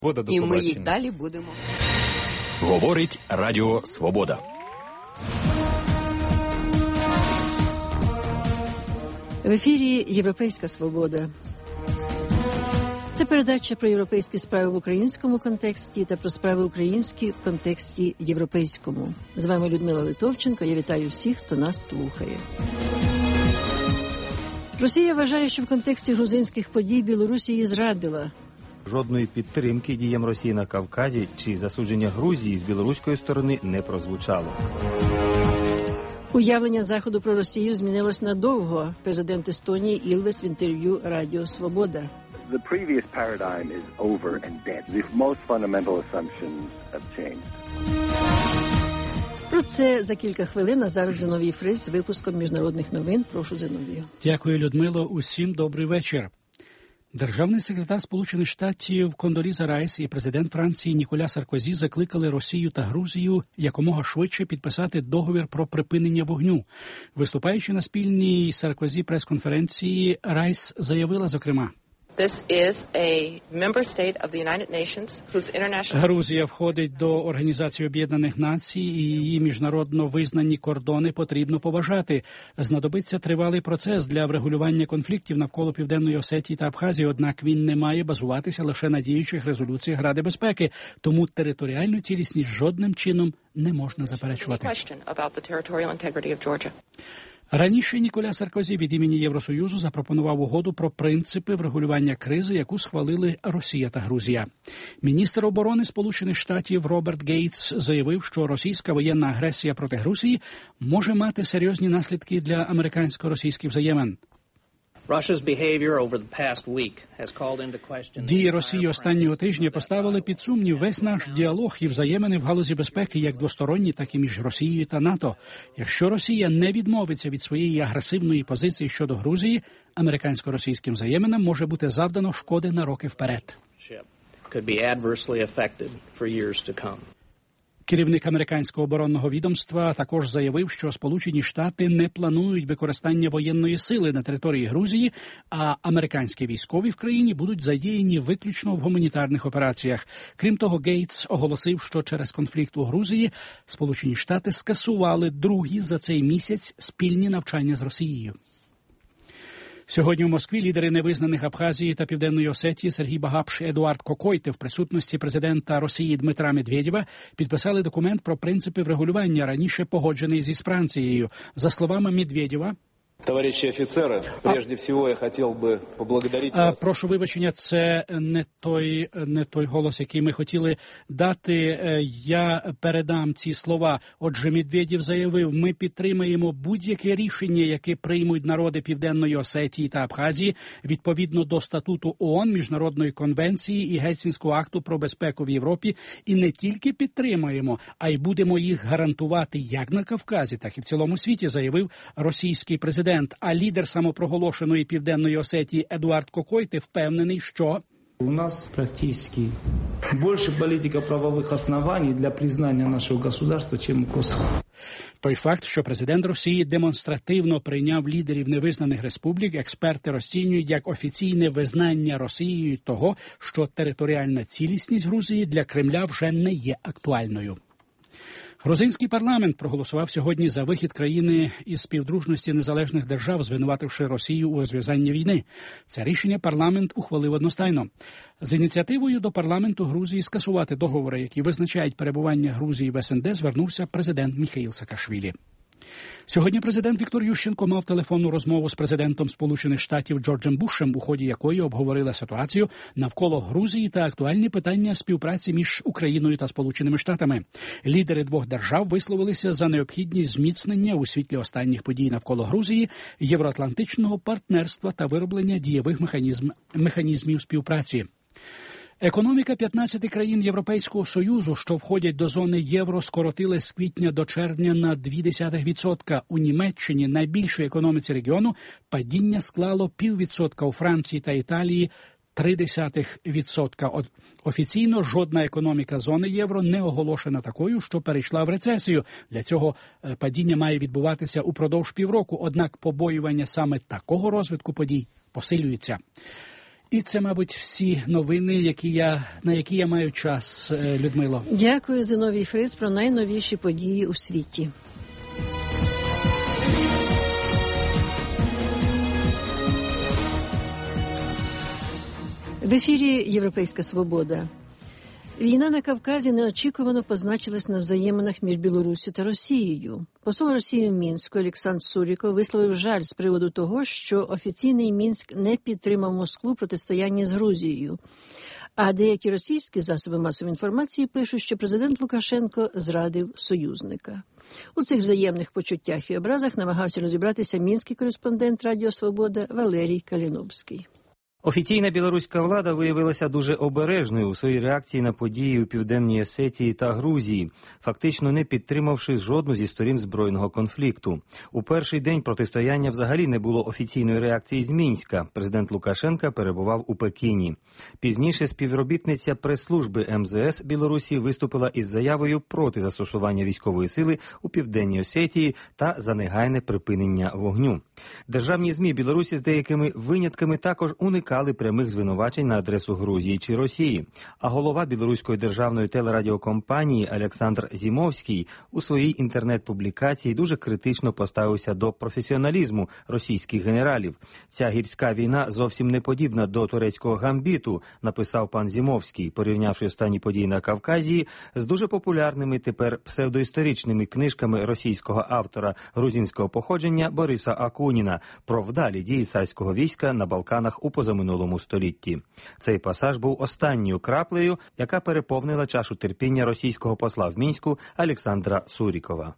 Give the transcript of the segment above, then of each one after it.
І ми їх далі будемо. Говорить Радіо Свобода. В ефірі «Європейська свобода». Це передача про європейські справи в українському контексті та про справи українські в контексті європейському. З вами Людмила Литовченко. Я вітаю всіх, хто нас слухає. Росія вважає, що в контексті грузинських подій Білорусь її зрадила. Жодної підтримки діям Росії на Кавказі чи засудження Грузії з білоруської сторони не прозвучало. Уявлення Заходу про Росію змінилось надовго. Президент Естонії Ілвес в інтерв'ю Радіо Свобода. The previous paradigm is over and dead. The most fundamental assumptions have changed. Про це за кілька хвилин, а зараз Зиновій Фрис з випуском міжнародних новин. Прошу, Зиновію. Дякую, Людмило. Усім добрий вечір. Державний секретар Сполучених Штатів Кондоліза Райс і президент Франції Ніколя Саркозі закликали Росію та Грузію якомога швидше підписати договір про припинення вогню. Виступаючи на спільній Саркозі прес-конференції, Райс заявила, зокрема, Грузія входить до Організації Об'єднаних Націй, і її міжнародно визнані кордони потрібно поважати. Знадобиться тривалий процес для врегулювання конфліктів навколо Південної Осетії та Абхазії, однак він не має базуватися лише на діючих резолюціях Ради безпеки, тому територіальну цілісність жодним чином не можна заперечувати. Раніше Ніколя Саркозі від імені Євросоюзу запропонував угоду про принципи врегулювання кризи, яку схвалили Росія та Грузія. Міністр оборони Сполучених Штатів Роберт Гейтс заявив, що російська воєнна агресія проти Грузії може мати серйозні наслідки для американсько-російських взаємин. Дії Росії останнього тижня поставили під сумнів весь наш діалог і взаємини в галузі безпеки, як двосторонні, так і між Росією та НАТО. Якщо Росія не відмовиться від своєї агресивної позиції щодо Грузії, американсько-російським взаєминам може бути завдано шкоди на роки вперед. Керівник американського оборонного відомства також заявив, що Сполучені Штати не планують використання воєнної сили на території Грузії, а американські військові в країні будуть задіяні виключно в гуманітарних операціях. Крім того, Гейтс оголосив, що через конфлікт у Грузії Сполучені Штати скасували другі за цей місяць спільні навчання з Росією. Сьогодні у Москві лідери невизнаних Абхазії та Південної Осетії Сергій Багапш і Едуард Кокойте в присутності президента Росії Дмитра Медведєва підписали документ про принципи врегулювання, раніше погоджений зі Францією. За словами Медведєва, товарищи офицеры, прежде всего я хотел бы поблагодарить вас. Прошу вибачення, це не той голос, який ми хотіли дати. Я передам ці слова. Отже, Медведєв заявив, ми підтримаємо будь-яке рішення, яке приймуть народи Південної Осетії та Абхазії відповідно до статуту ООН, Міжнародної конвенції і Гельсінського акту про безпеку в Європі. І не тільки підтримаємо, а й будемо їх гарантувати як на Кавказі, так і в цілому світі, заявив російський президент. А лідер самопроголошеної Південної Осетії Едуард Кокойте впевнений, що у нас практично більше політика правових основань для признання нашого государства, ніж у Косово. Той факт, що президент Росії демонстративно прийняв лідерів невизнаних республік, експерти розцінюють як офіційне визнання Росією того, що територіальна цілісність Грузії для Кремля вже не є актуальною. Грузинський парламент проголосував сьогодні за вихід країни із співдружності незалежних держав, звинувативши Росію у розв'язанні війни. Це рішення парламент ухвалив одностайно. З ініціативою до парламенту Грузії скасувати договори, які визначають перебування Грузії в СНД, звернувся президент Міхеїл Саакашвілі. Сьогодні президент Віктор Ющенко мав телефонну розмову з президентом Сполучених Штатів Джорджем Бушем, у ході якої обговорили ситуацію навколо Грузії та актуальні питання співпраці між Україною та Сполученими Штатами. Лідери двох держав висловилися за необхідність зміцнення у світлі останніх подій навколо Грузії, євроатлантичного партнерства та вироблення дієвих механізмів співпраці. Економіка 15 країн Європейського Союзу, що входять до зони євро, скоротили з квітня до червня на 0,2%. У Німеччині, найбільшій економіці регіону, падіння склало 0,5%, у Франції та Італії 0,3%. Офіційно жодна економіка зони євро не оголошена такою, що перейшла в рецесію. Для цього падіння має відбуватися упродовж півроку, однак побоювання саме такого розвитку подій посилюються. І це, мабуть, всі новини, на які я маю час, Людмило. Дякую, Зиновій Фриц, про найновіші події у світі. В ефірі «Європейська свобода». Війна на Кавказі неочікувано позначилась на взаєминах між Білоруссю та Росією. Посол Росії в Мінську Олександр Суріков висловив жаль з приводу того, що офіційний Мінськ не підтримав Москву в протистоянні з Грузією. А деякі російські засоби масової інформації пишуть, що президент Лукашенко зрадив союзника. У цих взаємних почуттях і образах намагався розібратися мінський кореспондент Радіо Свобода Валерій Каліновський. Офіційна білоруська влада виявилася дуже обережною у своїй реакції на події у Південній Осетії та Грузії, фактично не підтримавши жодну зі сторін збройного конфлікту. У перший день протистояння взагалі не було офіційної реакції з Мінська. Президент Лукашенка перебував у Пекіні. Пізніше співробітниця прес-служби МЗС Білорусі виступила із заявою проти застосування військової сили у Південній Осетії та за негайне припинення вогню. Державні ЗМІ Білорусі з деякими винятками також уникали прямих звинувачень на адресу Грузії чи Росії. А голова білоруської державної телерадіокомпанії Олександр Зімовський у своїй інтернет-публікації дуже критично поставився до професіоналізму російських генералів. «Ця гірська війна зовсім не подібна до турецького гамбіту», написав пан Зімовський, порівнявши останні події на Кавказі з дуже популярними тепер псевдоісторичними книжками російського автора грузинського походження Бориса Акуніна про вдалі дії царського війська на Балканах у позаминулому столітті. Цей пасаж був останньою краплею, яка переповнила чашу терпіння російського посла в Мінську Олександра Сурікова.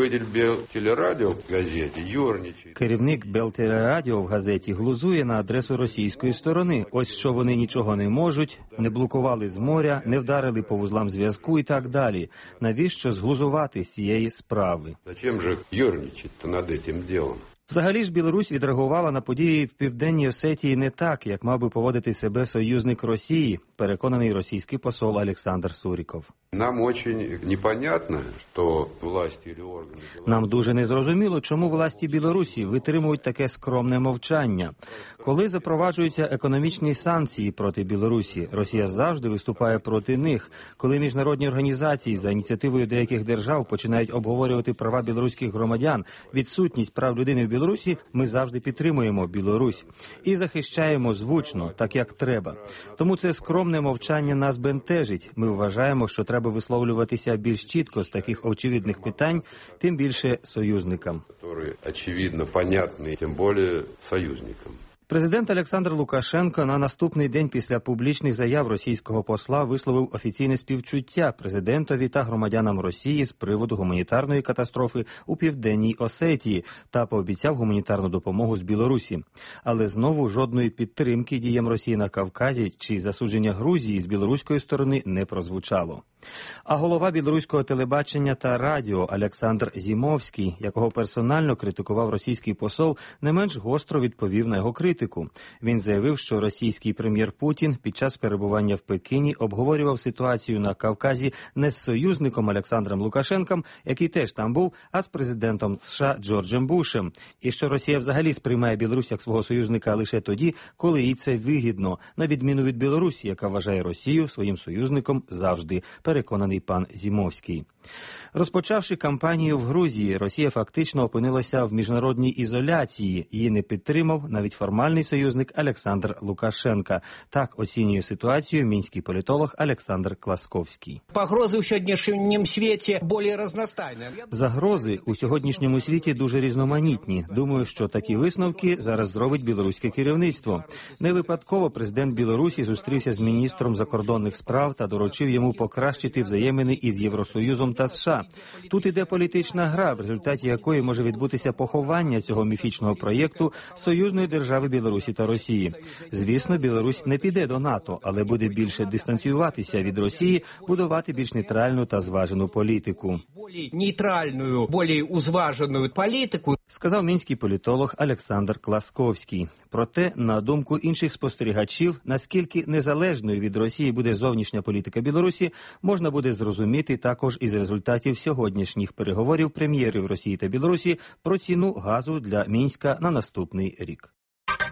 Керівник Белтелерадіо в газеті глузує на адресу російської сторони. Ось що вони нічого не можуть, не блокували з моря, не вдарили по вузлам зв'язку і так далі. Навіщо зглузувати з цієї справи? Зачем же юрничати над цим ділом? Взагалі ж Білорусь відреагувала на події в Південній Осетії не так, як мав би поводити себе союзник Росії, переконаний російський посол Олександр Суріков. Нам очень непонятно, що власті или органи... Нам дуже незрозуміло, чому власті Білорусі витримують таке скромне мовчання. Коли запроваджуються економічні санкції проти Білорусі, Росія завжди виступає проти них. Коли міжнародні організації за ініціативою деяких держав починають обговорювати права білоруських громадян, відсутність прав людини в Білорусі, ми завжди підтримуємо Білорусь і захищаємо звучно, так як треба. Тому це скромне мовчання нас бентежить. Ми вважаємо, що треба висловлюватися більш чітко з таких очевидних питань, тим більше союзникам. Які, очевидно, понятні, тим більше союзникам. Президент Олександр Лукашенко на наступний день після публічних заяв російського посла висловив офіційне співчуття президентові та громадянам Росії з приводу гуманітарної катастрофи у Південній Осетії та пообіцяв гуманітарну допомогу з Білорусі. Але знову жодної підтримки діям Росії на Кавказі чи засудження Грузії з білоруської сторони не прозвучало. А голова білоруського телебачення та радіо Олександр Зімовський, якого персонально критикував російський посол, не менш гостро відповів на його критику. Він заявив, що російський прем'єр Путін під час перебування в Пекіні обговорював ситуацію на Кавказі не з союзником Олександром Лукашенком, який теж там був, а з президентом США Джорджем Бушем. І що Росія взагалі сприймає Білорусь як свого союзника лише тоді, коли їй це вигідно, на відміну від Білорусі, яка вважає Росію своїм союзником завжди, переконаний пан Зімовський. Розпочавши кампанію в Грузії, Росія фактично опинилася в міжнародній ізоляції. Її не підтримав навіть формальний союзник Олександр Лукашенка. Так оцінює ситуацію мінський політолог Олександр Класковський. Погрози у сьогоднішньому світі більш різностайні. Загрози у сьогоднішньому світі дуже різноманітні. Думаю, що такі висновки зараз зробить білоруське керівництво. Не випадково президент Білорусі зустрівся з міністром закордонних справ та доручив йому покращити взаємини із Євросоюзом та США. Тут іде політична гра, в результаті якої може відбутися поховання цього міфічного проєкту союзної держави Білорусі та Росії. Звісно, Білорусь не піде до НАТО, але буде більше дистанціюватися від Росії, будувати більш нейтральну та зважену політику. Нейтральну, більш узважену політику, сказав мінський політолог Олександр Класковський. Проте, на думку інших спостерігачів, наскільки незалежною від Росії буде зовнішня політика Білорусі, можна буде зрозуміти також із результатів сьогоднішніх переговорів прем'єрів Росії та Білорусі про ціну газу для Мінська на наступний рік.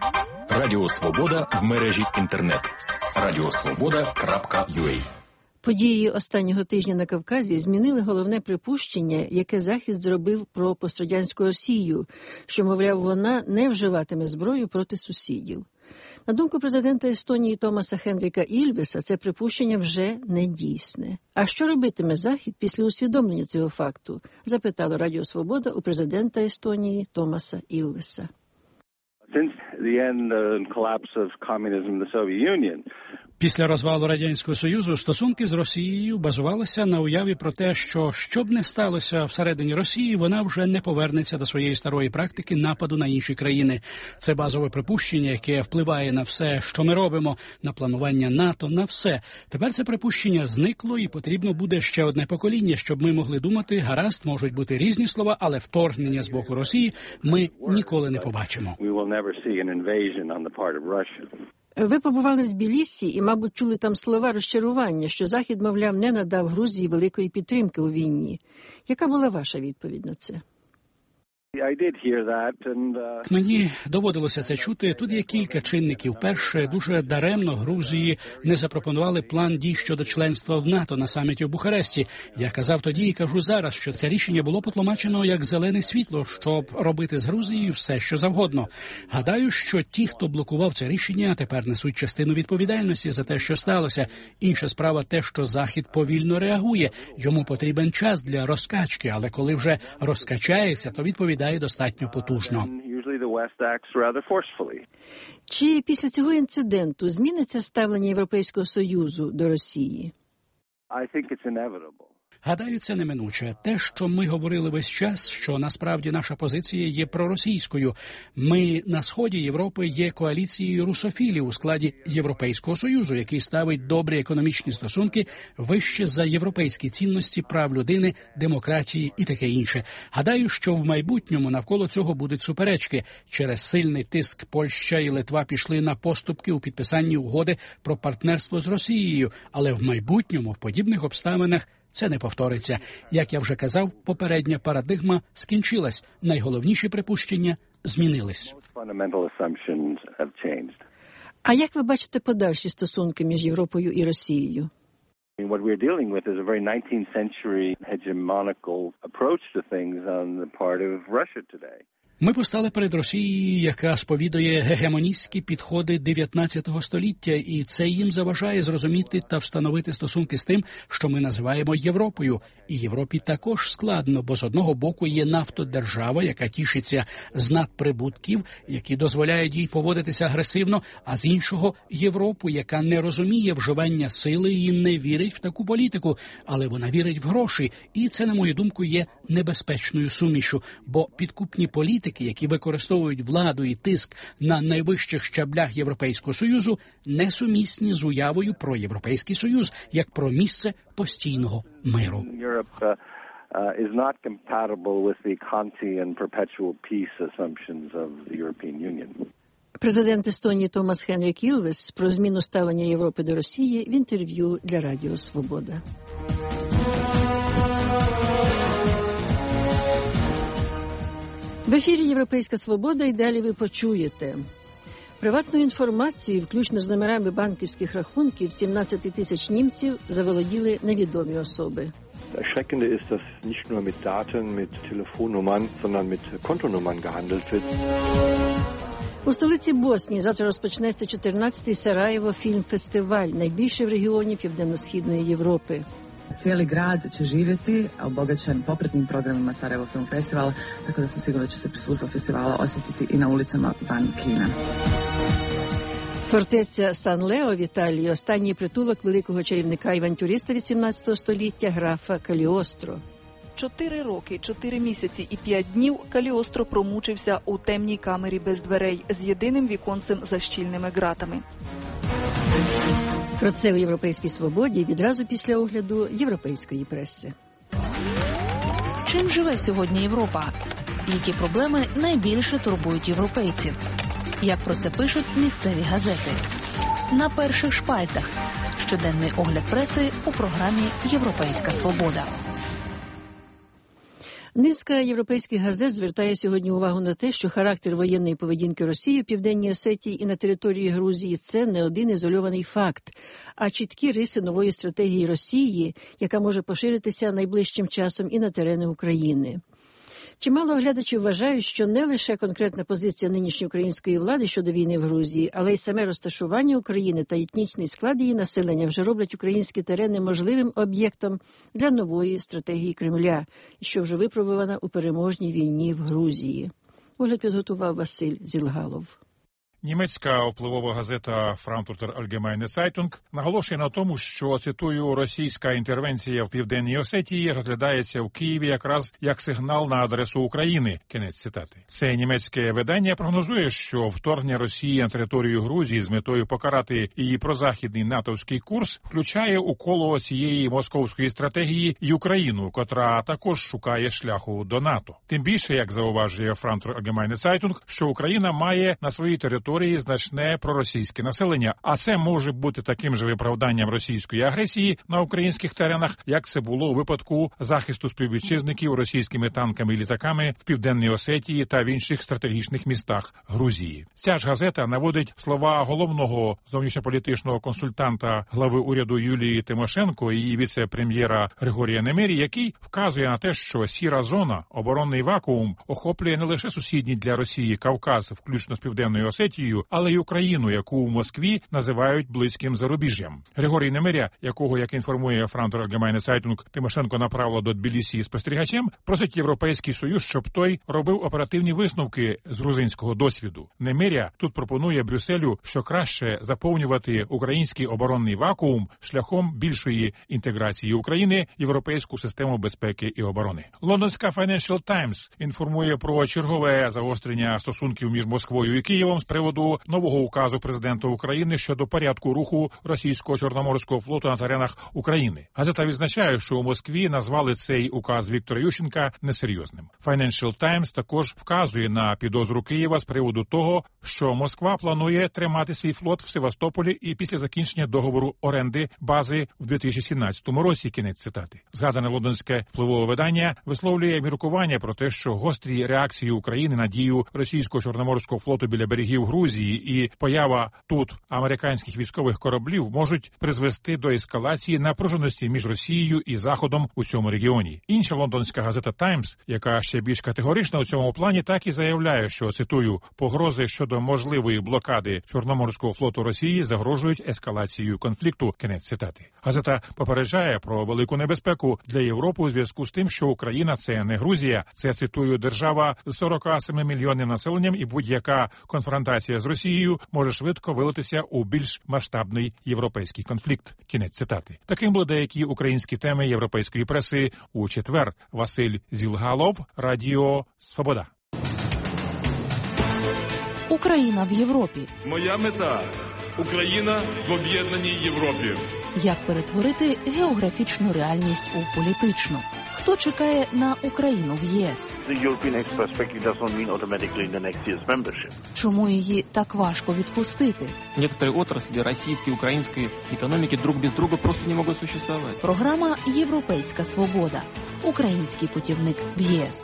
Радіо Свобода в мережі інтернет. radiosvoboda.ua. Події останнього тижня на Кавказі змінили головне припущення, яке Захід зробив про пострадянську Росію, що, мовляв, вона не вживатиме зброю проти сусідів. На думку президента Естонії Томаса Хендріка Ілвеса, це припущення вже не дійсне. А що робитиме Захід після усвідомлення цього факту? Запитало Радіо Свобода у президента Естонії Томаса Ілвеса. Since the end and collapse of communism in the Soviet Union, після розвалу Радянського Союзу стосунки з Росією базувалися на уяві про те, що б не сталося всередині Росії, вона вже не повернеться до своєї старої практики нападу на інші країни. Це базове припущення, яке впливає на все, що ми робимо, на планування НАТО, на все. Тепер це припущення зникло і потрібно буде ще одне покоління, щоб ми могли думати, гаразд, можуть бути різні слова, але вторгнення з боку Росії ми ніколи не побачимо. Ви побували в Тбілісі і, мабуть, чули там слова розчарування, що Захід, мовляв, не надав Грузії великої підтримки у війні. Яка була ваша відповідь на це? Мені доводилося це чути. Тут є кілька чинників. Перше, дуже даремно Грузії не запропонували план дій щодо членства в НАТО на саміті в Бухаресті. Я казав тоді і кажу зараз, що це рішення було потлумачено як зелене світло, щоб робити з Грузією все, що завгодно. Гадаю, що ті, хто блокував це рішення, тепер несуть частину відповідальності за те, що сталося. Інша справа те, що Захід повільно реагує. Йому потрібен час для розкачки, але коли вже розкачається, то відповідає достатньо потужно. Чи після цього інциденту зміниться ставлення Європейського Союзу до Росії? Гадаю, це неминуче. Те, що ми говорили весь час, що насправді наша позиція є проросійською. Ми на сході Європи є коаліцією русофілів у складі Європейського Союзу, який ставить добрі економічні стосунки вище за європейські цінності прав людини, демократії і таке інше. Гадаю, що в майбутньому навколо цього будуть суперечки. Через сильний тиск Польща і Литва пішли на поступки у підписанні угоди про партнерство з Росією, але в майбутньому в подібних обставинах це не повториться. Як я вже казав, попередня парадигма скінчилась. Найголовніші припущення змінились. А як ви бачите подальші стосунки між Європою і Росією? What we're dealing with is a very 19th century hegemonical approach to things on the part of Russia today. Ми постали перед Росією, яка сповідує гегемоністські підходи 19 століття, і це їм заважає зрозуміти та встановити стосунки з тим, що ми називаємо Європою. І Європі також складно, бо з одного боку є нафтодержава, яка тішиться з надприбутків, які дозволяють їй поводитися агресивно, а з іншого – Європу, яка не розуміє вживання сили і не вірить в таку політику, але вона вірить в гроші, і це, на мою думку, є небезпечною сумішю, бо підкупні політики, які використовують владу і тиск на найвищих щаблях Європейського Союзу, несумісні з уявою про Європейський Союз, як про місце постійного миру. Is not compatible with the Kantian perpetual peace assumptions of the European Union. Президент Естонії Томас Хенрік Ілвес про зміну ставлення Європи до Росії в інтерв'ю для Радіо Свобода. В ефірі «Європейська свобода» і далі ви почуєте. Приватною інформацією, включно з номерами банківських рахунків 17 тисяч німців, заволоділи невідомі особи. Erschreckende ist, dass nicht nur mit Daten, mit Telefonnummern, sondern mit Kontonummern gehandelt wird. У столиці Боснії завтра розпочнеться 14-й Сараєво фільм-фестиваль, найбільший в регіоні Південно-Східної Європи. Cijeli grad će živjeti, obogaćen popratnim programima Sarajevo Film Festivala, tako da sam sigurna da će se prisustvo festivala osjetiti i na ulicama van Kina. Фортеця Сан-Лео в Італії – останній притулок великого чарівника і авантюриста XVIII століття графа Каліостро. 4 роки, 4 місяці і 5 днів Каліостро промучився у темній камері без дверей з єдиним віконцем за щільними ґратами. Про це у «Європейській свободі» відразу після огляду європейської преси. Чим живе сьогодні Європа? Які проблеми найбільше турбують європейців? Як про це пишуть місцеві газети? На перших шпальтах. Щоденний огляд преси у програмі «Європейська свобода». Низка європейських газет звертає сьогодні увагу на те, що характер воєнної поведінки Росії в Південній Осетії і на території Грузії – це не один ізольований факт, а чіткі риси нової стратегії Росії, яка може поширитися найближчим часом і на терени України. Чимало оглядачів вважають, що не лише конкретна позиція нинішньої української влади щодо війни в Грузії, але й саме розташування України та етнічний склад її населення вже роблять українські терени можливим об'єктом для нової стратегії Кремля, що вже випробувана у переможній війні в Грузії. Огляд підготував Василь Зілгалов. Німецька впливова газета Frankfurter Allgemeine Zeitung наголошує на тому, що, цитую, російська інтервенція в Південній Осетії розглядається в Києві якраз як сигнал на адресу України. Кінець цитати. Це німецьке видання прогнозує, що вторгнення Росії на територію Грузії з метою покарати її прозахідний натовський курс включає у коло цієї московської стратегії й Україну, котра також шукає шляху до НАТО. Тим більше, як зауважує Frankfurter Allgemeine Zeitung, що Україна має на своїй території значне проросійське населення, а це може бути таким же виправданням російської агресії на українських теренах, як це було у випадку захисту співвітчизників російськими танками і літаками в Південній Осетії та в інших стратегічних містах Грузії. Ця ж газета наводить слова головного зовнішньополітичного консультанта глави уряду Юлії Тимошенко і її віце-прем'єра Григорія Немирі, який вказує на те, що сіра зона, оборонний вакуум, охоплює не лише сусідній для Росії Кавказ, включно з Південною Осетією, але й Україну, яку в Москві називають близьким зарубіжжям. Григорій Немиря, якого, як інформує Frankfurter Allgemeine Zeitung, Тимошенко направила до Тбілісі спостерігачем, просить Європейський Союз, щоб той робив оперативні висновки з грузинського досвіду. Немиря тут пропонує Брюсселю, що краще заповнювати український оборонний вакуум шляхом більшої інтеграції України в європейську систему безпеки і оборони. Лондонська Financial Times інформує про чергове загострення стосунків між Москвою і Києвом з приводу нового указу президента України щодо порядку руху російського Чорноморського флоту на теренах України. Газета відзначає, що у Москві назвали цей указ Віктора Ющенка несерйозним. Financial Times також вказує на підозру Києва з приводу того, що Москва планує тримати свій флот в Севастополі і після закінчення договору оренди бази в 2017 році. Кінець цитати. Згадане лондонське впливове видання висловлює міркування про те, що гострі реакції України на дію російського Чорноморського флоту біля берегів Грузії і поява тут американських військових кораблів можуть призвести до ескалації напруженості між Росією і Заходом у цьому регіоні. Інша лондонська газета «Таймс», яка ще більш категорична у цьому плані, так і заявляє, що, цитую, погрози щодо можливої блокади Чорноморського флоту Росії загрожують ескалацією конфлікту. Кінець цитати. Газета попереджає про велику небезпеку для Європи у зв'язку з тим, що Україна – це не Грузія, це, цитую, держава з 47 мільйонним населенням, і будь-яка конфронтація з Росією може швидко вилитися у більш масштабний європейський конфлікт. Кінець цитати. Таким були деякі українські теми європейської преси у четвер. Василь Зілгалов, Радіо Свобода. Україна в Європі. Моя мета – Україна в об'єднаній Європі. Як перетворити географічну реальність у політичну? Хто чекає на Україну в ЄС? Чому її так важко відпустити? Некоторые отрасли российской и украинской экономики друг без друга просто не могут существовать. Програма «Європейська свобода». Український путівник в ЄС.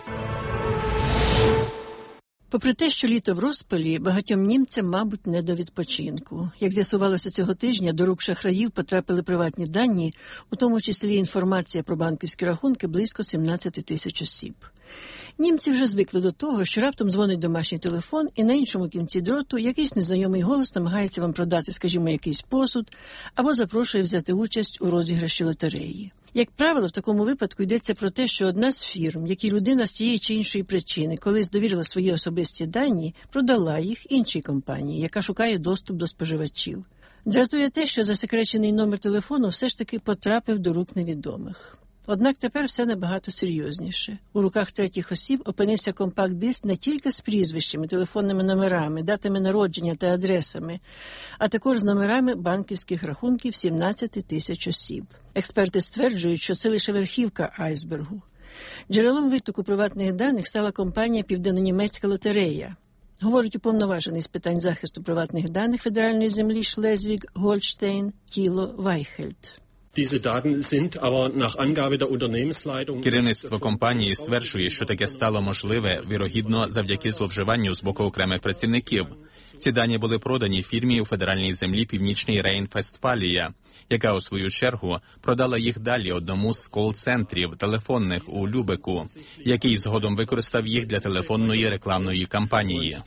Попри те, що літо в розпалі, багатьом німцям, мабуть, не до відпочинку. Як з'ясувалося цього тижня, до рук шахраїв потрапили приватні дані, у тому числі інформація про банківські рахунки близько 17 тисяч осіб. Німці вже звикли до того, що раптом дзвонить домашній телефон, і на іншому кінці дроту якийсь незнайомий голос намагається вам продати, скажімо, якийсь посуд, або запрошує взяти участь у розіграші лотереї. Як правило, в такому випадку йдеться про те, що одна з фірм, якій людина з тієї чи іншої причини колись довірила свої особисті дані, продала їх іншій компанії, яка шукає доступ до споживачів. Дратує те, що засекречений номер телефону все ж таки потрапив до рук невідомих. Однак тепер все набагато серйозніше. У руках третіх осіб опинився компакт-диск не тільки з прізвищами, телефонними номерами, датами народження та адресами, а також з номерами банківських рахунків 17 тисяч осіб. Експерти стверджують, що це лише верхівка айсбергу. Джерелом витоку приватних даних стала компанія «Південно-німецька лотерея». Говорить уповноважений з питань захисту приватних даних федеральної землі Шлезвіг-Гольштейн Тіло Вайхельд. Керівництво компанії стверджує, що таке стало можливе, вірогідно, завдяки зловживанню з боку окремих працівників. Ці дані були продані фірмі у федеральній землі Північний Рейн-Вестфалія, яка, у свою чергу, продала їх далі одному з кол-центрів телефонних у Любеку, який згодом використав їх для телефонної рекламної кампанії.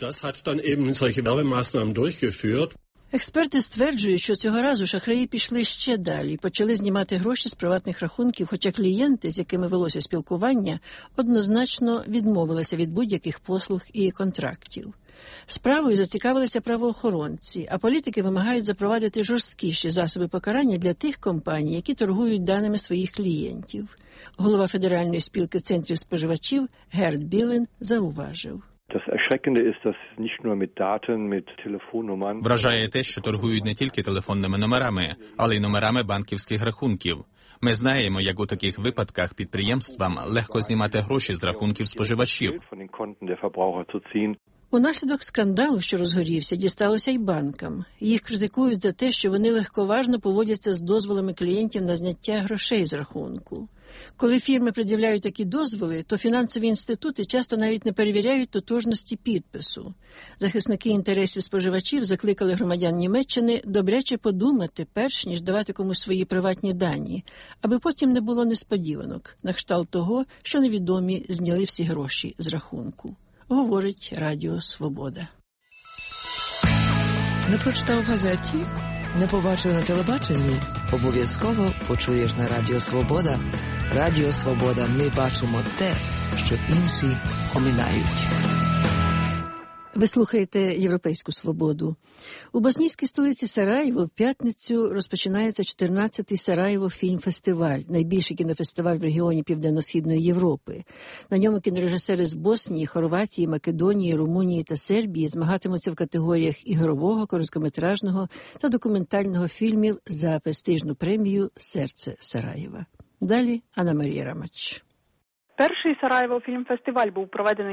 Експерти стверджують, що цього разу шахраї пішли ще далі і почали знімати гроші з приватних рахунків, хоча клієнти, з якими велося спілкування, однозначно відмовилися від будь-яких послуг і контрактів. Справою зацікавилися правоохоронці, а політики вимагають запровадити жорсткіші засоби покарання для тих компаній, які торгують даними своїх клієнтів. Голова Федеральної спілки центрів споживачів Герт Білен зауважив. Вражає те, що торгують не тільки телефонними номерами, але й номерами банківських рахунків. Ми знаємо, як у таких випадках підприємствам легко знімати гроші з рахунків споживачів. Унаслідок скандалу, що розгорівся, дісталося й банкам. Їх критикують за те, що вони легковажно поводяться з дозволами клієнтів на зняття грошей з рахунку. Коли фірми пред'являють такі дозволи, то фінансові інститути часто навіть не перевіряють тотожності підпису. Захисники інтересів споживачів закликали громадян Німеччини добряче подумати, перш ніж давати комусь свої приватні дані, аби потім не було несподіванок, на кшталт того, що невідомі зняли всі гроші з рахунку. Говорить Радіо Свобода. Не прочитав в газеті? Не побачив на телебаченні? Обов'язково почуєш на Радіо Свобода. Радіо Свобода. Ми бачимо те, що інші оминають. Ви слухаєте «Європейську свободу». У боснійській столиці Сараєво в п'ятницю розпочинається 14-й Сараєво фільм-фестиваль, найбільший кінофестиваль в регіоні Південно-Східної Європи. На ньому кінорежисери з Боснії, Хорватії, Македонії, Румунії та Сербії змагатимуться в категоріях ігрового, короткометражного та документального фільмів за престижну премію «Серце Сараєва». Далі Анна Марія Рамач. Перший Сараєво фільм-фестиваль був проведений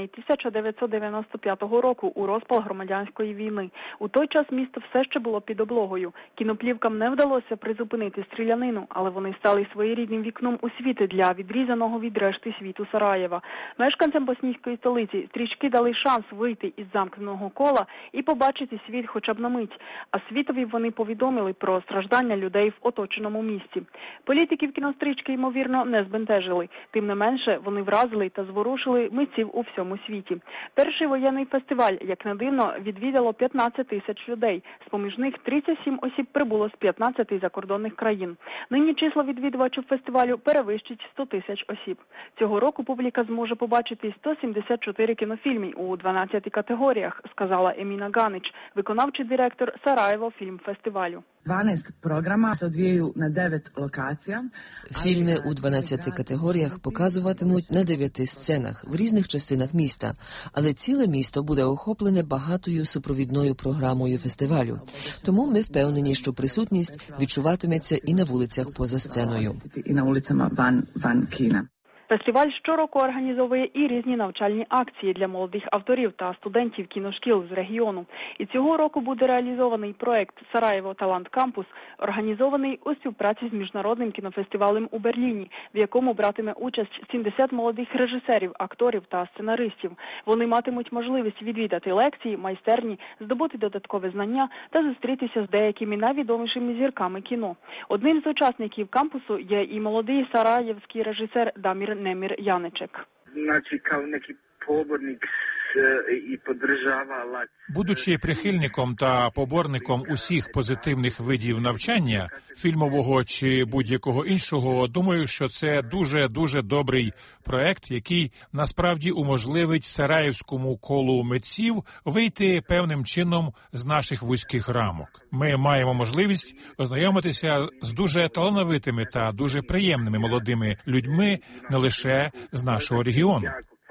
1995 року у розпал громадянської війни. У той час місто все ще було під облогою. Кіноплівкам не вдалося призупинити стрілянину, але вони стали своєрідним вікном у світ для відрізаного від решти світу Сараєва. Мешканцям боснійської столиці стрічки дали шанс вийти із замкненого кола і побачити світ хоча б на мить. А світові вони повідомили про страждання людей в оточеному місті. Політиків кінострічки, ймовірно, не збентежили. Тим не менше, вони вразили та зворушили митців у всьому світі. Перший воєнний фестиваль, як не дивно, відвідало 15 тисяч людей. З-поміж них 37 осіб прибуло з 15 закордонних країн. Нині число відвідувачів фестивалю перевищить 100 тисяч осіб. Цього року публіка зможе побачити 174 кінофільми у 12 категоріях, сказала Еміна Ганич, виконавчий директор Сараєво фільм-фестивалю. 12 програма se odvijaju na 9 lokacija. Фільми у 12 категоріях показуватимуть на 9 сценах в різних частинах міста, але ціле місто буде охоплене багатою супровідною програмою фестивалю. Тому ми впевнені, що присутність відчуватиметься і на вулицях поза сценою. І на вулицях ван кіна. Фестиваль щороку організовує і різні навчальні акції для молодих авторів та студентів кіношкіл з регіону. І цього року буде реалізований проект «Сараєво Талант Кампус», організований у співпраці з міжнародним кінофестивалем у Берліні, в якому братиме участь 70 молодих режисерів, акторів та сценаристів. Вони матимуть можливість відвідати лекції, майстерні, здобути додаткове знання та зустрітися з деякими найвідомішими зірками кіно. Одним з учасників кампусу є і молодий сараєвський режисер Дамір Немір Яничек. Будучи прихильником та поборником усіх позитивних видів навчання, фільмового чи будь-якого іншого, думаю, що це дуже добрий проект, який насправді уможливить сараївському колу митців вийти певним чином з наших вузьких рамок. Ми маємо можливість ознайомитися з дуже талановитими та дуже приємними молодими людьми не лише з нашого регіону.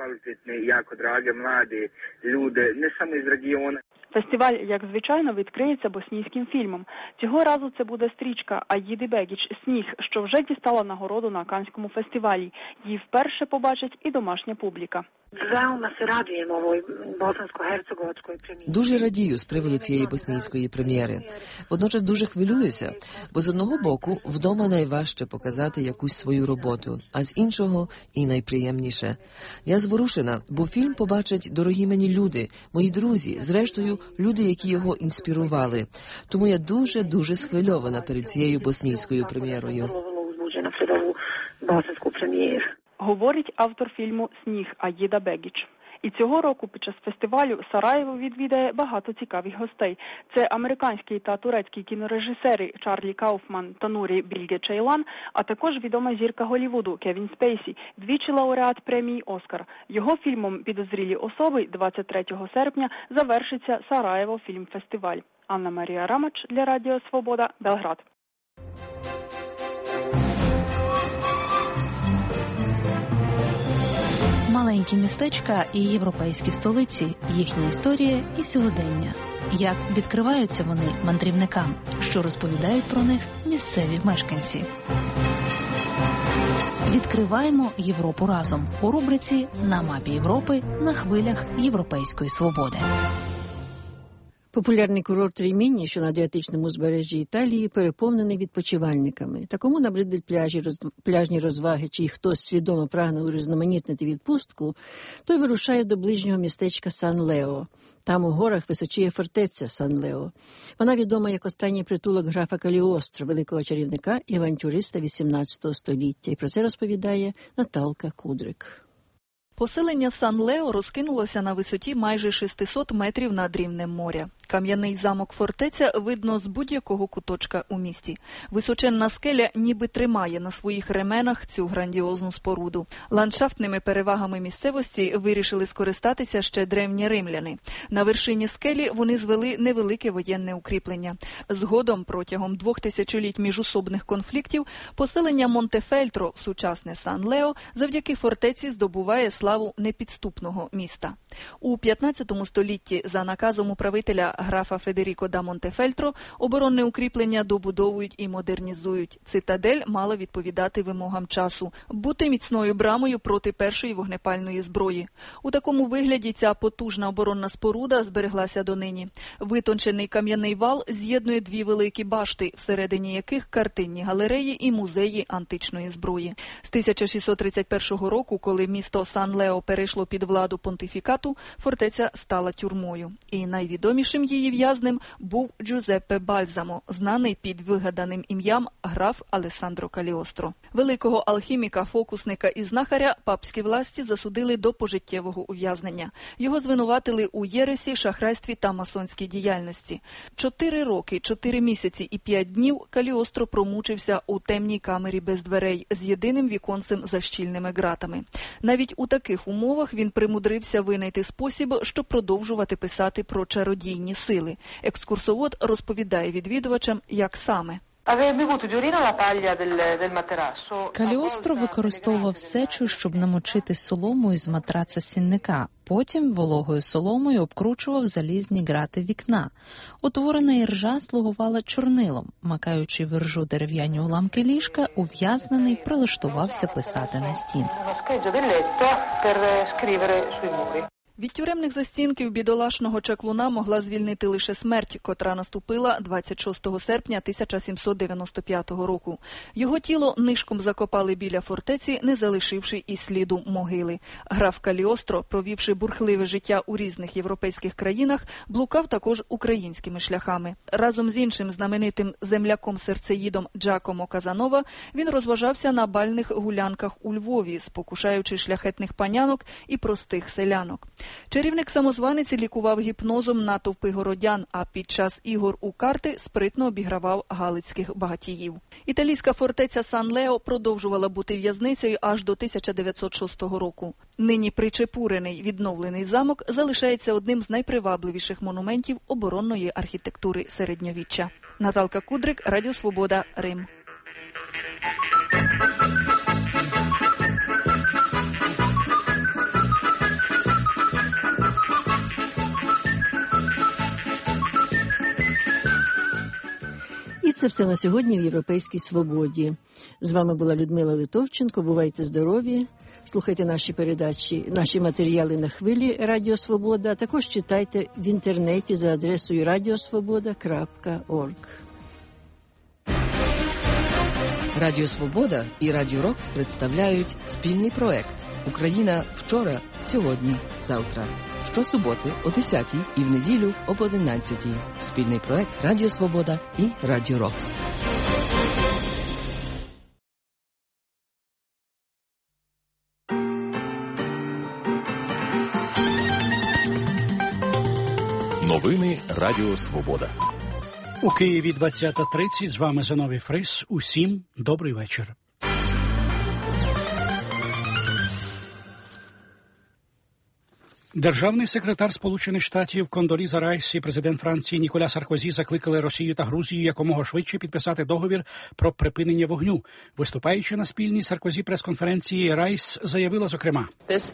Фестиваль, як звичайно, відкриється боснійським фільмом. Цього разу це буде стрічка «Аїди Бегіч. Сніг», що вже дістала нагороду на Каннському фестивалі. Її вперше побачить і домашня публіка. Дуже радію з приводу цієї боснійської прем'єри. Водночас дуже хвилююся, бо з одного боку вдома найважче показати якусь свою роботу, а з іншого і найприємніше. Я зворушена, бо фільм побачать дорогі мені люди, мої друзі, зрештою люди, які його інспірували. Тому я дуже схвильована перед цією боснійською прем'єрою. Говорить автор фільму «Сніг» Аїда Бегіч. І цього року під час фестивалю Сараєво відвідає багато цікавих гостей. Це американські та турецькі кінорежисери Чарлі Кауфман та Нурі Більге Чейлан, а також відома зірка Голлівуду Кевін Спейсі, двічі лауреат премії «Оскар». Його фільмом «Підозрілі особи» 23 серпня завершиться Сараєво фільм-фестиваль. Анна Марія Рамач для Радіо Свобода, Белград. Маленькі містечка і європейські столиці, їхня історія і сьогодення. Як відкриваються вони мандрівникам, що розповідають про них місцеві мешканці. Відкриваємо Європу разом у рубриці «На мапі Європи» на хвилях Європейської свободи. Популярний курорт Риміні, що на Адріатичному узбережжі Італії, переповнений відпочивальниками. Та кому набридуть пляжні розваги, чи хтось свідомо прагне урізноманітнити відпустку, той вирушає до ближнього містечка Сан-Лео. Там у горах височіє фортеця Сан-Лео. Вона відома як останній притулок графа Каліостро, великого чарівника і авантюриста XVIII століття. І про це розповідає Наталка Кудрик. Поселення Сан-Лео розкинулося на висоті майже 600 метрів над рівнем моря. Кам'яний замок-фортеця видно з будь-якого куточка у місті. Височенна скеля ніби тримає на своїх ременах цю грандіозну споруду. Ландшафтними перевагами місцевості вирішили скористатися ще древні римляни. На вершині скелі вони звели невелике воєнне укріплення. Згодом, протягом 2000-літь міжусобних конфліктів, поселення Монтефельтро, сучасне Сан-Лео, завдяки фортеці здобуває славу непідступного міста. У 15 столітті за наказом управителя графа Федеріко да Монтефельтро оборонне укріплення добудовують і модернізують. Цитадель мала відповідати вимогам часу, бути міцною брамою проти першої вогнепальної зброї. У такому вигляді ця потужна оборонна споруда збереглася донині. Витончений кам'яний вал з'єднує дві великі башти, всередині яких картинні галереї і музеї античної зброї. З 1631 року, коли місто Сан-Лео перейшло під владу понтифікату, фортеця стала тюрмою. І найвідомішим її в'язнем був Джузеппе Бальзамо, знаний під вигаданим ім'ям граф Алессандро Каліостро. Великого алхіміка, фокусника і знахаря папські власті засудили до пожиттєвого ув'язнення. Його звинуватили у єресі, шахрайстві та масонській діяльності. 4 роки, 4 місяці і 5 днів Каліостро промучився у темній камері без дверей з єдиним віконцем за щільними ґратами. Навіть у таких умовах він примудрився винайти спосіб, щоб продовжувати писати про чародійні сили. Екскурсовод розповідає відвідувачам, як саме. Каліостро використовував сечу, щоб намочити соломою з матраца сінника. Потім вологою соломою обкручував залізні грати вікна. Утворена іржа слугувала чорнилом. Макаючи в іржу дерев'яні уламки ліжка, ув'язнений прилаштувався писати на стінах. Від тюремних застінків бідолашного чаклуна могла звільнити лише смерть, котра наступила 26 серпня 1795 року. Його тіло нишком закопали біля фортеці, не залишивши і сліду могили. Граф Каліостро, провівши бурхливе життя у різних європейських країнах, блукав також українськими шляхами. Разом з іншим знаменитим земляком-серцеїдом Джакомо Казанова він розважався на бальних гулянках у Львові, спокушаючи шляхетних панянок і простих селянок. Чарівник-самозванець лікував гіпнозом натовпи городян, а під час ігор у карти спритно обігравав галицьких багатіїв. Італійська фортеця Сан-Лео продовжувала бути в'язницею аж до 1906 року. Нині причепурений відновлений замок залишається одним з найпривабливіших монументів оборонної архітектури середньовіччя. Наталка Кудрик, Радіо Свобода, Рим. І це все на сьогодні в Європейській свободі. З вами була Людмила Литовченко. Бувайте здорові. Слухайте наші передачі, наші матеріали на хвилі Радіо Свобода, а також читайте в інтернеті за адресою radiosvoboda.org. Радіо Свобода і Радіо Рокс представляють спільний проект «Україна вчора, сьогодні, завтра». Щосуботи о 10-й і в неділю об 11-й. Спільний проект Радіо Свобода і Радіо Рокс. Новини Радіо Свобода. У Києві 20:30. З вами Зиновій Фрис. Усім добрий вечір. Державний секретар Сполучених Штатів Кондоліза Райс і президент Франції Ніколя Саркозі закликали Росію та Грузію якомога швидше підписати договір про припинення вогню. Виступаючи на спільній Саркозі прес-конференції, Райс заявила, зокрема,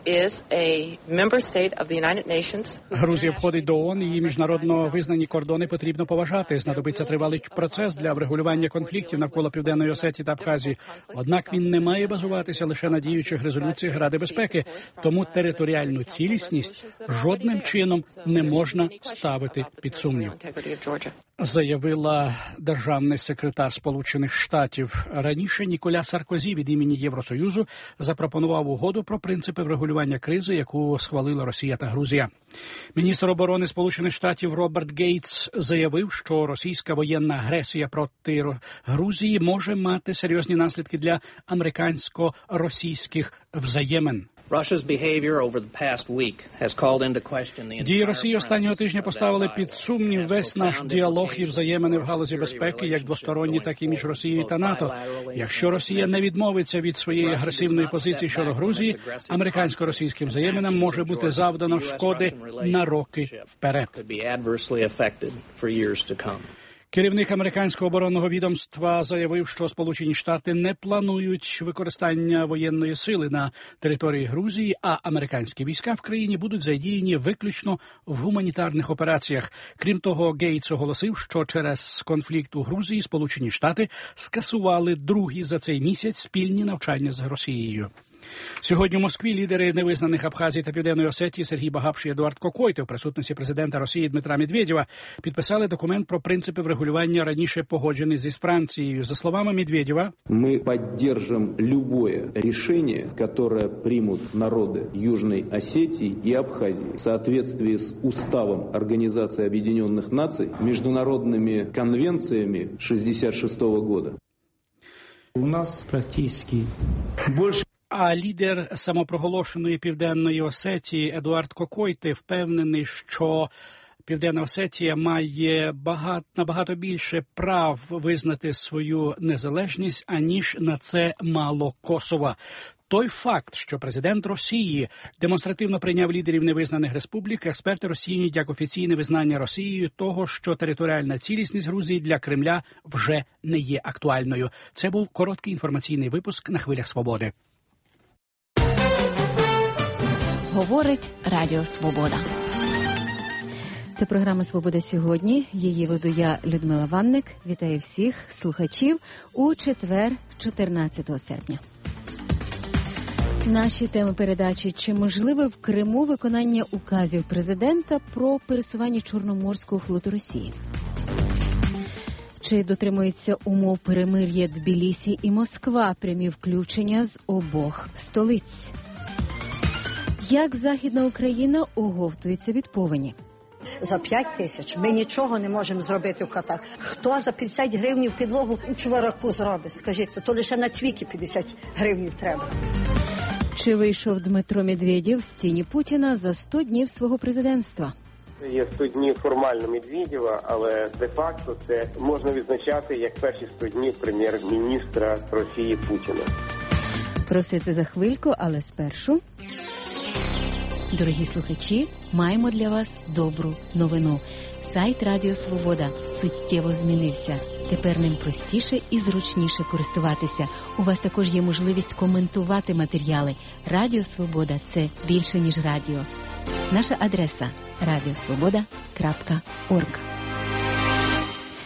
Грузія входить до ООН, її міжнародно визнані кордони потрібно поважати. Знадобиться тривалий процес для врегулювання конфліктів навколо Південної Осетії та Абхазії. Однак він не має базуватися лише на діючих резолюціях Ради безпеки, тому територіальну цілісність жодним чином не можна ставити під сумнів, заявила державний секретар Сполучених Штатів. Раніше Ніколя Саркозі від імені Євросоюзу запропонував угоду про принципи врегулювання кризи, яку схвалила Росія та Грузія. Міністр оборони Сполучених Штатів Роберт Гейтс заявив, що російська воєнна агресія проти Грузії може мати серйозні наслідки для американсько-російських взаємин. Дії Росії останнього тижня поставили під сумнів весь наш діалог і взаємини в галузі безпеки, як двосторонні, так і між Росією та НАТО. Якщо Росія не відмовиться від своєї агресивної позиції щодо Грузії, американсько-російським взаєминам може бути завдано шкоди на роки вперед. Керівник американського оборонного відомства заявив, що Сполучені Штати не планують використання воєнної сили на території Грузії, а американські війська в країні будуть задіяні виключно в гуманітарних операціях. Крім того, Гейтс оголосив, що через конфлікт у Грузії Сполучені Штати скасували другі за цей місяць спільні навчання з Росією. Сьогодні в Москві лідери невизнаних Абхазії та Південної Осетії Сергій Багапш і Едуард Кокойте в присутності президента Росії Дмитра Медведєва підписали документ про принципи врегулювання, раніше погоджений зі Францією. За словами Медведєва, «Мы поддержим любое решение, которое примут народы Южной Осетии и Абхазии в соответствии с Уставом Организации Объединенных Наций, международными конвенциями 1966 года». У нас практически больше. А лідер самопроголошеної Південної Осетії Едуард Кокойте впевнений, що Південна Осетія має набагато більше прав визнати свою незалежність, аніж на це мало Косова. Той факт, що президент Росії демонстративно прийняв лідерів невизнаних республік, експерти розцінюють як офіційне визнання Росією того, що територіальна цілісність Грузії для Кремля вже не є актуальною. Це був короткий інформаційний випуск на хвилях Свободи. Говорить Радіо Свобода. Це програма «Свобода сьогодні». Її веду я, Людмила Ванник. Вітаю всіх слухачів у четвер, 14 серпня. Наші теми передачі. Чи можливе в Криму виконання указів президента про пересування Чорноморського флоту Росії? Чи дотримуються умов перемир'я Тбілісі і Москва, прямі включення з обох столиць? Як Західна Україна оговтується від повені? За 5 тисяч ми нічого не можемо зробити в Катар. Хто за 50 гривнів підлогу у Чувараку зробить? Скажіть, то лише на Цвіки 50 гривнів треба. Чи вийшов Дмитро Медведєв з тіні Путіна за 100 днів свого президентства? Це є 100 днів формально Медведєва, але де-факто це можна відзначати як перші 100 днів прем'єр-міністра Росії Путіна. Про все це за хвильку, але спершу... Дорогі слухачі, маємо для вас добру новину. Сайт Радіо Свобода суттєво змінився. Тепер ним простіше і зручніше користуватися. У вас також є можливість коментувати матеріали. Радіо Свобода – це більше, ніж радіо. Наша адреса – radiosvoboda.org.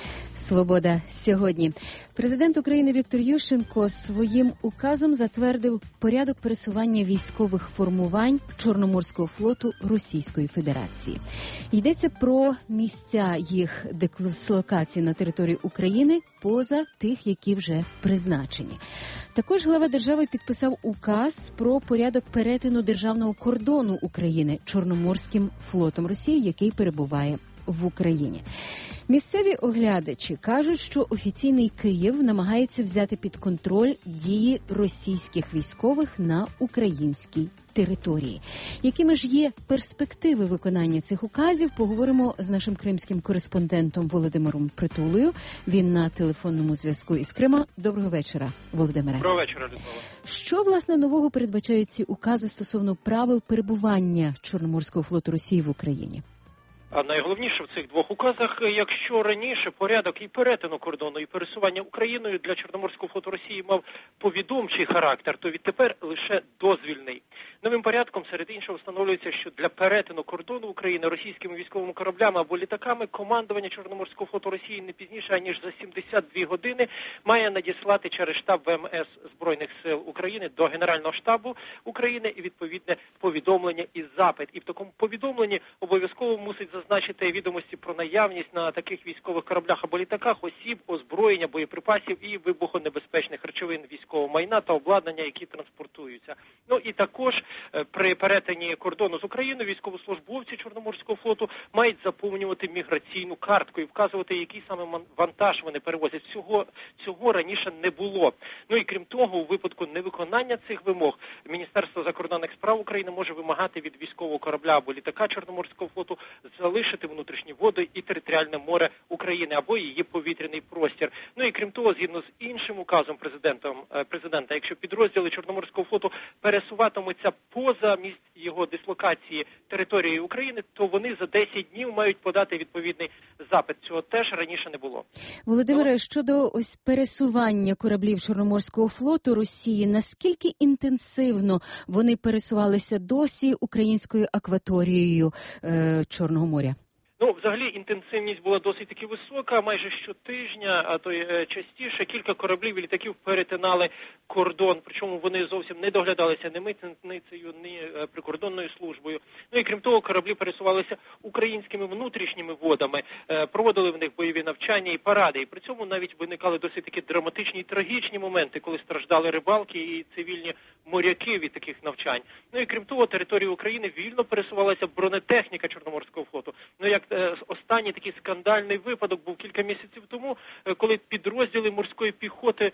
Свобода сьогодні. Президент України Віктор Ющенко своїм указом затвердив порядок пересування військових формувань Чорноморського флоту Російської Федерації. Йдеться про місця їх дислокації на території України поза тих, які вже призначені. Також глава держави підписав указ про порядок перетину державного кордону України Чорноморським флотом Росії, який перебуває в Україні. Місцеві оглядачі кажуть, що офіційний Київ намагається взяти під контроль дії російських військових на українській території. Якими ж є перспективи виконання цих указів, поговоримо з нашим кримським кореспондентом Володимиром Притулою. Він на телефонному зв'язку із Крима. Доброго вечора, Володимире. Доброго вечора, Людмила. Що, власне, нового передбачають ці укази стосовно правил перебування Чорноморського флоту Росії в Україні? А найголовніше в цих двох указах, якщо раніше порядок і перетину кордону, і пересування Україною для Чорноморського флоту Росії мав повідомчий характер, то відтепер лише дозвільний. Новим порядком, серед іншого, встановлюється, що для перетину кордону України російськими військовими кораблями або літаками командування Чорноморського флоту Росії не пізніше, аніж за 72 години має надіслати через штаб ВМС Збройних сил України до Генерального штабу України і відповідне повідомлення і запит. І в такому повідомленні обов'язково мусить зазначити відомості про наявність на таких військових кораблях або літаках осіб, озброєння, боєприпасів і вибухонебезпечних речовин, військового майна та обладнання, які транспортуються. Ну і також при перетині кордону з Україною військовослужбовці Чорноморського флоту мають заповнювати міграційну картку і вказувати, який саме вантаж вони перевозять. Цього раніше не було. Ну і крім того, у випадку невиконання цих вимог Міністерство закордонних справ України може вимагати від військового корабля або літака Чорноморського флоту залишити внутрішні води і територіальне море України або її повітряний простір. Ну і крім того, згідно з іншим указом президента, якщо підрозділи Чорноморського флоту пересуватимуться поза місць його дислокації території України, то вони за 10 днів мають подати відповідний запит. Цього теж раніше не було. Володимире, щодо ось пересування кораблів Чорноморського флоту Росії, наскільки інтенсивно вони пересувалися досі українською акваторією Чорного моря? Ну, взагалі, інтенсивність була досить таки висока. Майже щотижня, а то й частіше, кілька кораблів і літаків перетинали кордон. Причому вони зовсім не доглядалися ні митницею, ні прикордонною службою. Ну і крім того, кораблі пересувалися українськими внутрішніми водами, проводили в них бойові навчання і паради. І при цьому навіть виникали досить таки драматичні і трагічні моменти, коли страждали рибалки і цивільні моряки від таких навчань. Ну і крім того, територією України вільно пересувалася бронетехніка Чорноморського флоту. Ну, як останній такий скандальний випадок був кілька місяців тому, коли підрозділи морської піхоти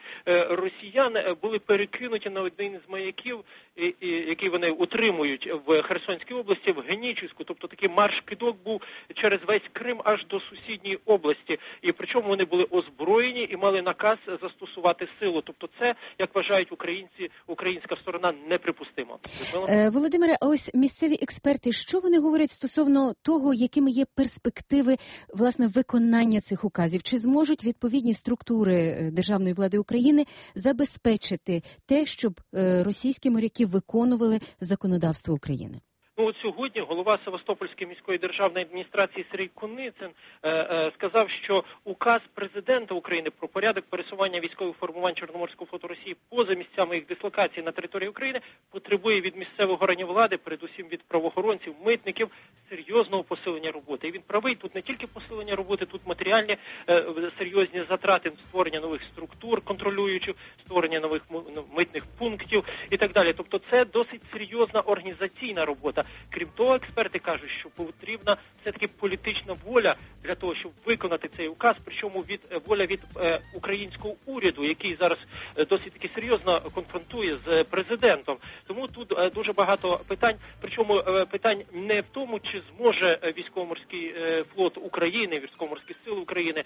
росіян були перекинуті на один з маяків, який вони утримують в Херсонській області, в Генічеську. Тобто такий марш-кидок був через весь Крим аж до сусідньої області. І причому вони були озброєні і мали наказ застосувати силу. Тобто це, як вважають українці, українська сторона неприпустимо. Володимире, а ось місцеві експерти, що вони говорять стосовно того, якими є перспективи, власне, виконання цих указів? Чи зможуть відповідні структури державної влади України забезпечити те, щоб російські моряки виконували законодавство України? Ну, от сьогодні голова Севастопольської міської державної адміністрації Сергій Куницин сказав, що указ президента України про порядок пересування військових формувань Чорноморського флоту Росії поза місцями їх дислокації на території України потребує від місцевих органів влади, передусім від правоохоронців, митників, серйозного посилення роботи. І він правий, тут не тільки посилення роботи, тут матеріальні серйозні затрати, створення нових структур контролюючих, створення нових митних пунктів і так далі. Тобто це досить серйозна організаційна робота. Крім того, експерти кажуть, що потрібна все-таки політична воля для того, щоб виконати цей указ, причому воля від українського уряду, який зараз досить таки серйозно конфронтує з президентом. Тому тут дуже багато питань, причому питань не в тому, чи зможе військово-морський флот України, військово-морські сили України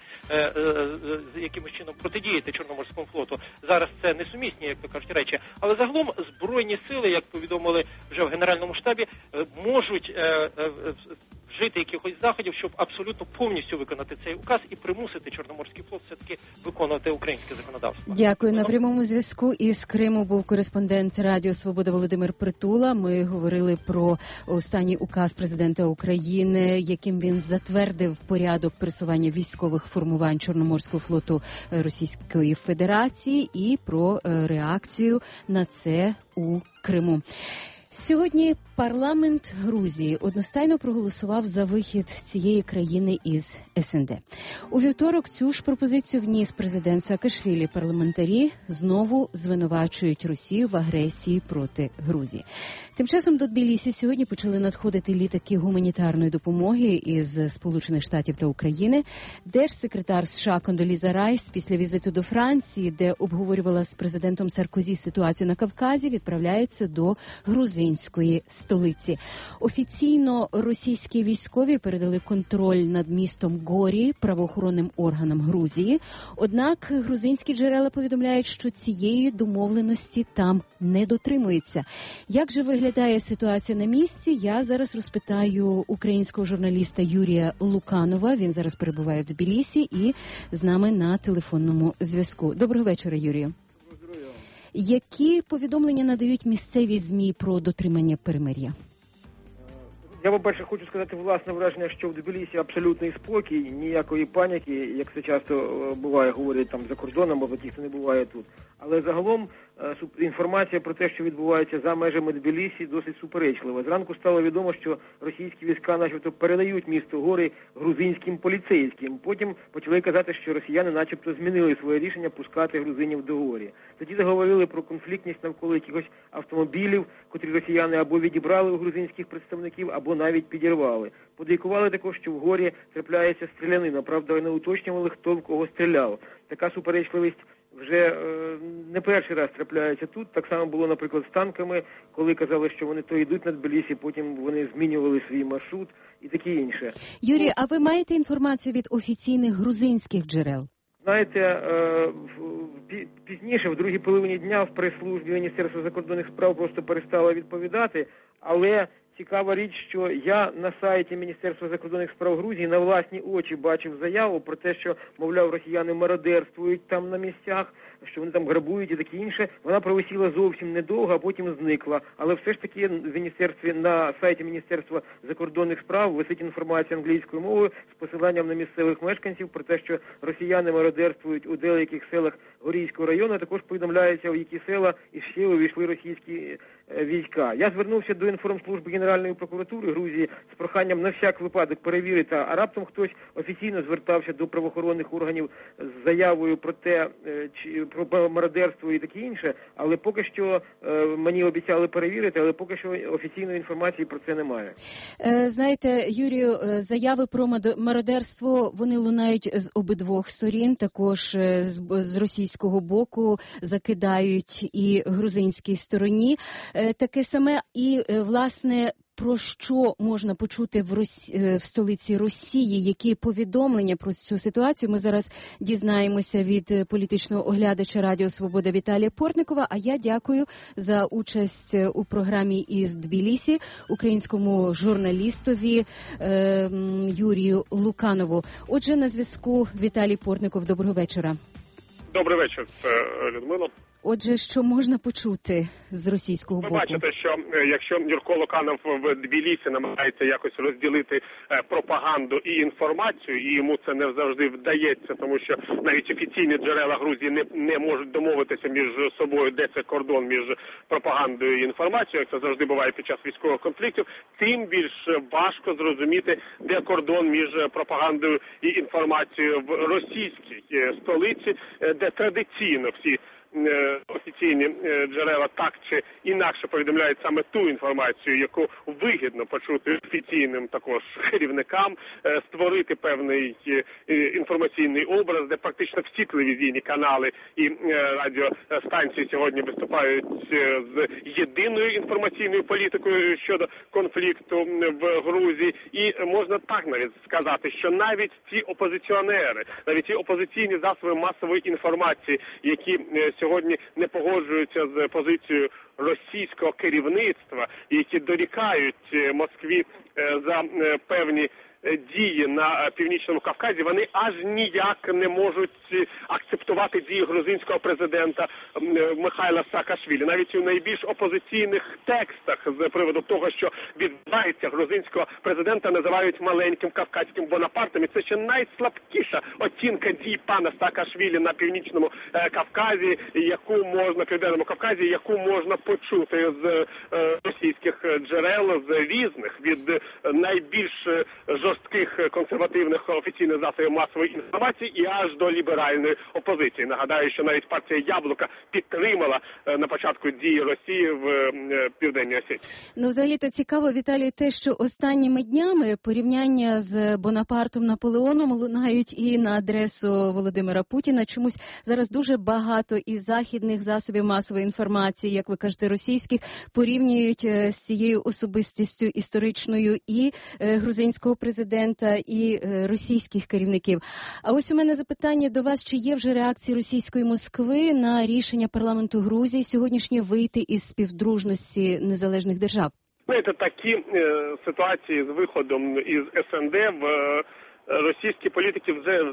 якимось чином протидіяти Чорноморському флоту. Зараз це несумісні, як то кажуть, речі. Але загалом збройні сили, як повідомили вже в Генеральному штабі, можуть вжити якихось заходів, щоб абсолютно повністю виконати цей указ і примусити Чорноморський флот все-таки виконувати українське законодавство. Дякую. На прямому зв'язку із Криму був кореспондент Радіо Свобода Володимир Притула. Ми говорили про останній указ президента України, яким він затвердив порядок пересування військових формувань Чорноморського флоту Російської Федерації і про реакцію на це у Криму. Сьогодні парламент Грузії одностайно проголосував за вихід цієї країни із СНД. У вівторок цю ж пропозицію вніс президент Саакашвілі. Парламентарі знову звинувачують Росію в агресії проти Грузії. Тим часом до Тбілісі сьогодні почали надходити літаки гуманітарної допомоги із Сполучених Штатів та України. Держсекретар США Кондоліза Райс після візиту до Франції, де обговорювала з президентом Саркозі ситуацію на Кавказі, відправляється до грузинської столиці. Офіційно російські військові передали контроль над містом Горі правоохоронним органам Грузії. Однак грузинські джерела повідомляють, що цієї домовленості там не дотримуються. Як же виглядає ситуація на місці? Я зараз розпитаю українського журналіста Юрія Луканова. Він зараз перебуває в Тбілісі і з нами на телефонному зв'язку. Доброго вечора, Юрію. Які повідомлення надають місцеві ЗМІ про дотримання перемир'я? Я, по-перше, хочу сказати власне враження, що в Тбілісі абсолютний спокій, ніякої паніки, як це часто буває, говорять там за кордоном, або ті, хто не буває тут. Але загалом інформація про те, що відбувається за межами Тбілісі, досить суперечлива. Зранку стало відомо, що російські війська начебто передають місто Гори грузинським поліцейським. Потім почали казати, що росіяни начебто змінили своє рішення пускати грузинів до Горі. Тоді заговорили про конфліктність навколо якихось автомобілів, котрі росіяни або відібрали у грузинських представників, або навіть підірвали. Подейкували також, що в Горі трапляється стрілянина. Правда, не уточнювали, хто в кого стріляв. Така суперечливість вже не перший раз трапляється тут. Так само було, наприклад, з танками, коли казали, що вони то йдуть на Тбілісі, потім вони змінювали свій маршрут і таке інше. Юрій, а ви маєте інформацію від офіційних грузинських джерел? Знаєте, пізніше, в другій половині дня, в прес-службі Міністерства закордонних справ просто перестало відповідати, але цікава річ, що я на сайті Міністерства закордонних справ Грузії на власні очі бачив заяву про те, що, мовляв, росіяни мародерствують там на місцях, що вони там грабують і таке інше. Вона провисіла зовсім недовго, а потім зникла. Але все ж таки в міністерстві, на сайті Міністерства закордонних справ висить інформація англійською мовою з посиланням на місцевих мешканців про те, що росіяни мародерствують у деяких селах Горійського району. Також повідомляється, у які села і ще увійшли російські війська. Я звернувся до інформслужби Генеральної прокуратури Грузії з проханням на всяк випадок перевірити, а раптом хтось офіційно звертався до правоохоронних органів з заявою про те, про мародерство і таке інше, але поки що мені обіцяли перевірити, але поки що офіційної інформації про це немає. Знаєте, Юрію, заяви про мародерство, вони лунають з обидвох сторін, також з російського боку закидають і грузинській стороні. Таке саме і, власне, про що можна почути в столиці Росії, які повідомлення про цю ситуацію, ми зараз дізнаємося від політичного оглядача Радіо Свобода Віталія Портникова. А я дякую за участь у програмі із Тбілісі українському журналістові Юрію Луканову. Отже, на зв'язку Віталій Портников. Доброго вечора. Добрий вечір, Людмило. Отже, що можна почути з російського боку? Ви бачите, що якщо Юрко Луканов в Тбілісі намагається якось розділити пропаганду і інформацію, і йому це не завжди вдається, тому що навіть офіційні джерела Грузії не можуть домовитися між собою, де це кордон між пропагандою і інформацією, як це завжди буває під час військових конфліктів, тим більш важко зрозуміти, де кордон між пропагандою і інформацією в російській столиці, де традиційно всі офіційні джерела так чи інакше повідомляють саме ту інформацію, яку вигідно почути офіційним також керівникам, створити певний інформаційний образ, де практично всі телевізійні канали і радіостанції сьогодні виступають з єдиною інформаційною політикою щодо конфлікту в Грузії. І можна так навіть сказати, що навіть ті опозиціонери, навіть ті опозиційні засоби масової інформації, які сьогодні сьогодні не погоджуються з позицією російського керівництва, які дорікають Москві за певні дії на Північному Кавказі, вони аж ніяк не можуть акцептувати дії грузинського президента Михайла Саакашвілі. Навіть у найбільш опозиційних текстах з приводу того, що відбувається, грузинського президента називають маленьким кавказьким Бонапартом. І це ще найслабкіша оцінка дій пана Саакашвілі на Північному Кавказі, Південному Кавказі, яку можна почути з російських джерел, з різних, від найбільш жорстких консервативних офіційних засобів масової інформації і аж до ліберальної опозиції. Нагадаю, що навіть партія Яблука підтримала на початку дії Росії в Південній Осетії. Ну, взагалі-то цікаво, Віталій, те, що останніми днями порівняння з Бонапартом Наполеоном лунають і на адресу Володимира Путіна. Чомусь зараз дуже багато із західних засобів масової інформації, як ви кажете, російських, порівнюють з цією особистістю історичною і грузинського президента, і російських керівників. А ось у мене запитання до вас, чи є вже реакції російської Москви на рішення парламенту Грузії сьогоднішнє вийти із співдружності незалежних держав? Знаєте, такі ситуації з виходом із СНД в російські політики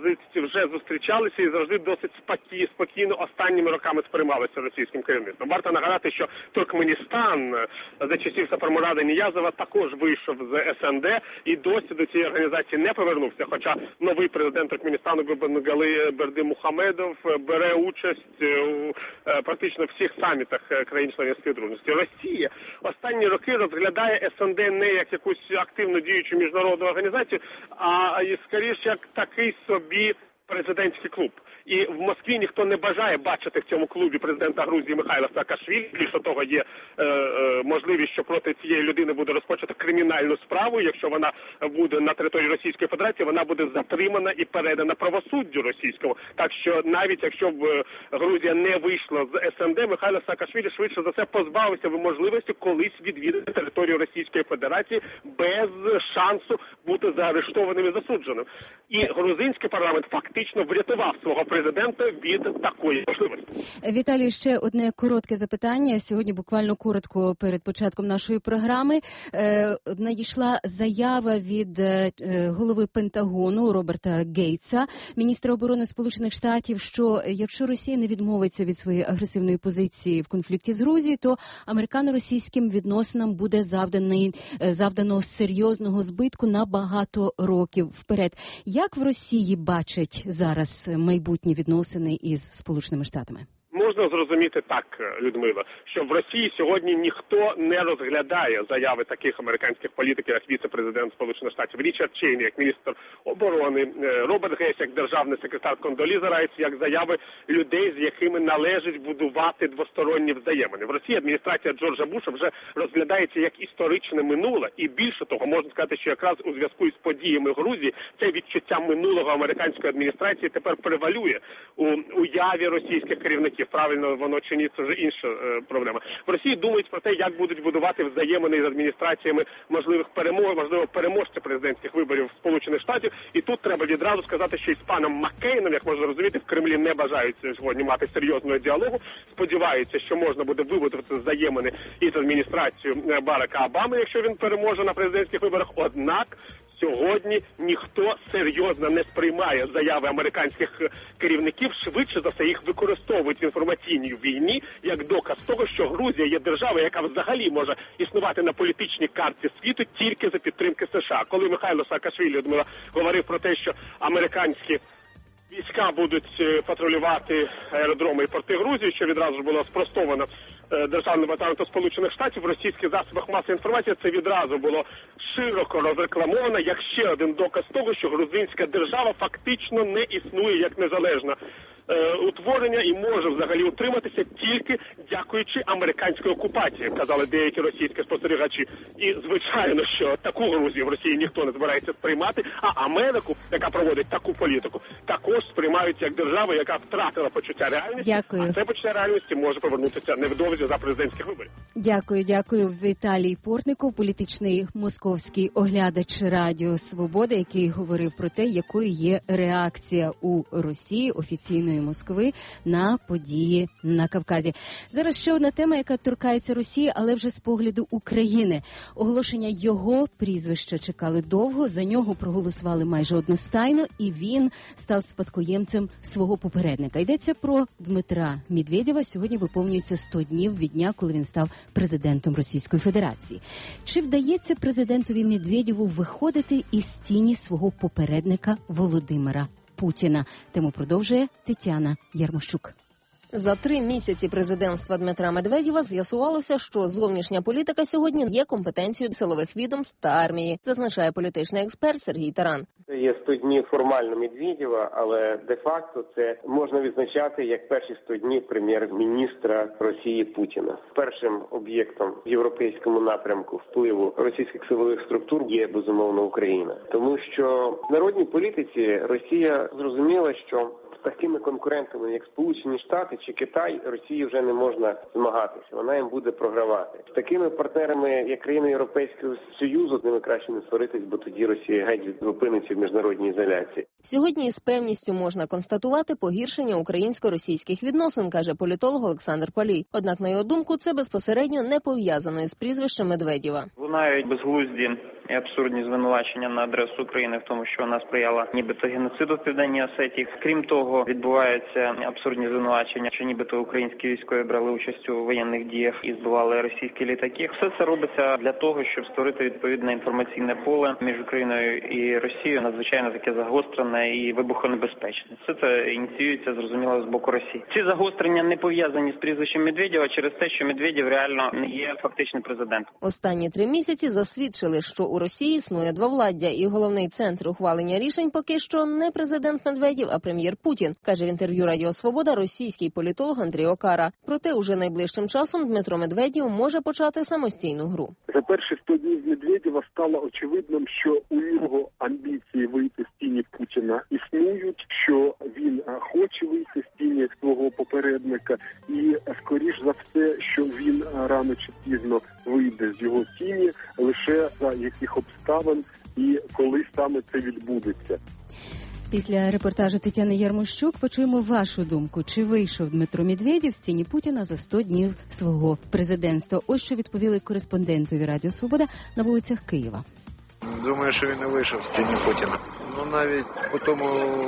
вже зустрічалися і завжди досить спокійно останніми роками сприймалися російським керівництвом. Варто нагадати, що Туркменістан за часів Сапармурада Ніязова також вийшов з СНД і досі до цієї організації не повернувся, хоча новий президент Туркменістану Гурбангали Бердимухамедов бере участь у практично всіх самітах країн-членів співдружності. Росія останні роки розглядає СНД не як якусь активно діючу міжнародну організацію, а скоріше як такий собі президентський клуб. І в Москві ніхто не бажає бачити в цьому клубі президента Грузії Михайла Саакашвілі. Більше того, є можливість, що проти цієї людини буде розпочато кримінальну справу. Якщо вона буде на території Російської Федерації, вона буде затримана і передана правосуддю російському. Так що навіть якщо б Грузія не вийшла з СНД, Михайло Саакашвілі швидше за все позбавився можливості колись відвідати територію Російської Федерації без шансу бути заарештованим і засудженим. І грузинський парламент фактично врятував свого президента від такої можливості. Віталій, ще одне коротке запитання. Сьогодні буквально коротко перед початком нашої програми надійшла заява від голови Пентагону Роберта Гейтса, міністра оборони Сполучених Штатів, що якщо Росія не відмовиться від своєї агресивної позиції в конфлікті з Грузією, то американо-російським відносинам буде завдано серйозного збитку на багато років вперед. Як в Росії бачать зараз майбутні відносини із Сполученими Штатами? Можна зрозуміти так, Людмила, що в Росії сьогодні ніхто не розглядає заяви таких американських політиків, як віце-президент Сполучених Штатів Річард Чейні, як міністр оборони, Роберт Гейс, як державний секретар Кондоліза Райс, як заяви людей, з якими належить будувати двосторонні взаємини. В Росії адміністрація Джорджа Буша вже розглядається як історичне минуле, і більше того, можна сказати, що якраз у зв'язку із подіями в Грузії це відчуття минулого американської адміністрації тепер превалює у уяві російських керівників. Правильно воно чи ні, це вже інша проблема. В Росії думають про те, як будуть будувати взаємини з адміністраціями можливо переможця президентських виборів Сполучених Штатів. І тут треба відразу сказати, що із паном Маккейном, як можна розуміти, в Кремлі не бажають сьогодні мати серйозного діалогу. Сподіваються, що можна буде вибудувати взаємини із адміністрацією Барака Обами, якщо він переможе на президентських виборах. Однак сьогодні ніхто серйозно не сприймає заяви американських керівників, швидше за все їх використовують в інформаційній війні як доказ того, що Грузія є державою, яка взагалі може існувати на політичній карті світу тільки за підтримки США. Коли Михайло Саакашвілі говорив про те, що американські війська будуть патрулювати аеродроми і порти Грузії, що відразу ж було спростовано Державним департаментом Сполучених Штатів, в російських засобах масової інформації це відразу було широко розрекламовано як ще один доказ того, що грузинська держава фактично не існує як незалежна утворення і може взагалі утриматися тільки дякуючи американській окупації, казали деякі російські спостерігачі. І звичайно, що таку Грузію в Росії ніхто не збирається сприймати, а Америку, яка проводить таку політику, також сприймають як державу, яка втратила почуття реальності. Дякую. А це почуття реальності може повернутися невдовзі за президентських виборів. Дякую. Віталій Портников, політичний московський оглядач Радіо Свобода, який говорив про те, якою є реакція у Росії офіційної Південної Москви на події на Кавказі. Зараз ще одна тема, яка торкається Росії, але вже з погляду України. Оголошення його прізвища чекали довго, за нього проголосували майже одностайно, і він став спадкоємцем свого попередника. Йдеться про Дмитра Медведєва. Сьогодні виповнюється 100 днів від дня, коли він став президентом Російської Федерації. Чи вдається президентові Медведєву виходити із тіні свого попередника Володимира Путіна? Тему продовжує Тетяна Ярмощук. За 3 місяці президентства Дмитра Медведєва з'ясувалося, що зовнішня політика сьогодні є компетенцією силових відомств та армії, зазначає політичний експерт Сергій Таран. Це є 100 днів формально Медведєва, але де-факто це можна відзначати як перші 100 днів прем'єр-міністра Росії Путіна. Першим об'єктом в європейському напрямку впливу російських силових структур є, безумовно, Україна. Тому що в народній політиці Росія зрозуміла, що з такими конкурентами, як Сполучені Штати чи Китай, Росії вже не можна змагатися. Вона їм буде програвати. З такими партнерами, як країни Європейського Союзу, з ними краще не сваритись, бо тоді Росія геть опиниться в міжнародній ізоляції. Сьогодні з певністю можна констатувати погіршення українсько-російських відносин, каже політолог Олександр Палій. Однак, на його думку, це безпосередньо не пов'язано із прізвищем Медведєва. Лунають безглузді і абсурдні звинувачення на адресу України в тому, що вона сприяла нібито геноциду в Південній Осетії. Крім того, відбуваються абсурдні звинувачення, що нібито українські військові брали участь у воєнних діях і збивали російські літаки. Все це робиться для того, щоб створити відповідне інформаційне поле між Україною і Росією, надзвичайно таке загострене і вибухонебезпечне. Все це ініціюється, зрозуміло, з боку Росії. Ці загострення не пов'язані з прізвищем Медведєва через те, що Медведєв реально не є фактичним президентом. Останні 3 місяці засвідчили, що у Росії існує двовладдя, і головний центр ухвалення рішень поки що не президент Медведєв, а прем'єр Путін, каже в інтерв'ю Радіо Свобода російський політолог Андрій Окара. Проте уже найближчим часом Дмитро Медведєв може почати самостійну гру. За перші 100 днів Медведєва стало очевидним, що у нього амбіції вийти з тіні Путіна існують, що він хоче вийти з тіні свого попередника, і скоріш за все, що він рано чи пізно вийде з його тіні, лише за яких обставин і коли саме це відбудеться. Після репортажу Тетяни Ярмощук почуємо вашу думку. Чи вийшов Дмитро Медведєв з тіні Путіна за 100 днів свого президентства? Ось що відповіли кореспондентові Радіо Свобода на вулицях Києва. Думаю, що він не вийшов з тіні Путіна. Навіть по тому,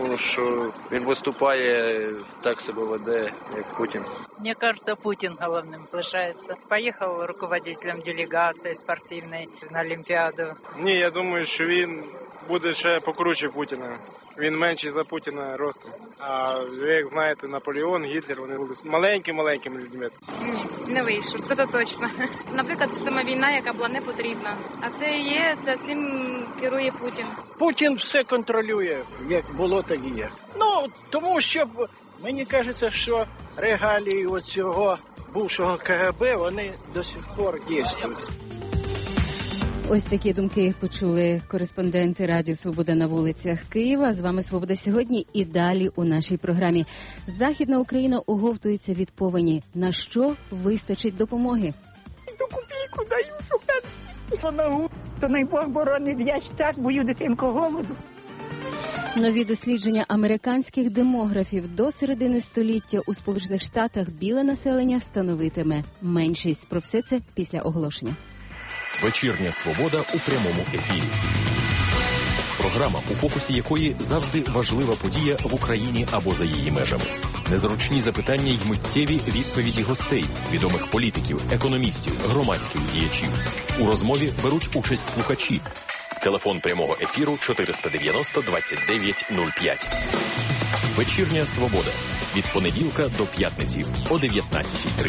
що він виступає, так себе веде, як Путін. Мне кажется, Путин головным лишается. Поехал руководителем делегации спортивной на Олимпиаду. Ні, я думаю, що він буде ще покруче Путіна. Він менший за Путіна ростом. А як знаєте, Наполеон, Гітлер, вони були маленькими людьми. Ні, не вийшов, це точно. Наприклад, сама війна, яка була не потрібна. А це всім керує Путін. Путін все контролює, як було, так і є. Тому що, мені кажеться, що регалії оцього бувшого КГБ, вони до сих пор діють. Ось такі думки почули кореспонденти Радіо Свобода на вулицях Києва. З вами «Свобода сьогодні» і далі у нашій програмі. Західна Україна оговтується від повені. На що вистачить допомоги? До копійку даю, то най Бог боронить, я ж так бою дитинку голоду. Нові дослідження американських демографів: до середини століття у Сполучених Штатах біле населення становитиме меншість. Про все це після оголошення. Вечірня свобода у прямому ефірі. Програма, у фокусі якої завжди важлива подія в Україні або за її межами. Незручні запитання й миттєві відповіді гостей, відомих політиків, економістів, громадських діячів. У розмові беруть участь слухачі. Телефон прямого ефіру 490 29 05. Вечірня свобода. Від понеділка до п'ятниці о 19:30.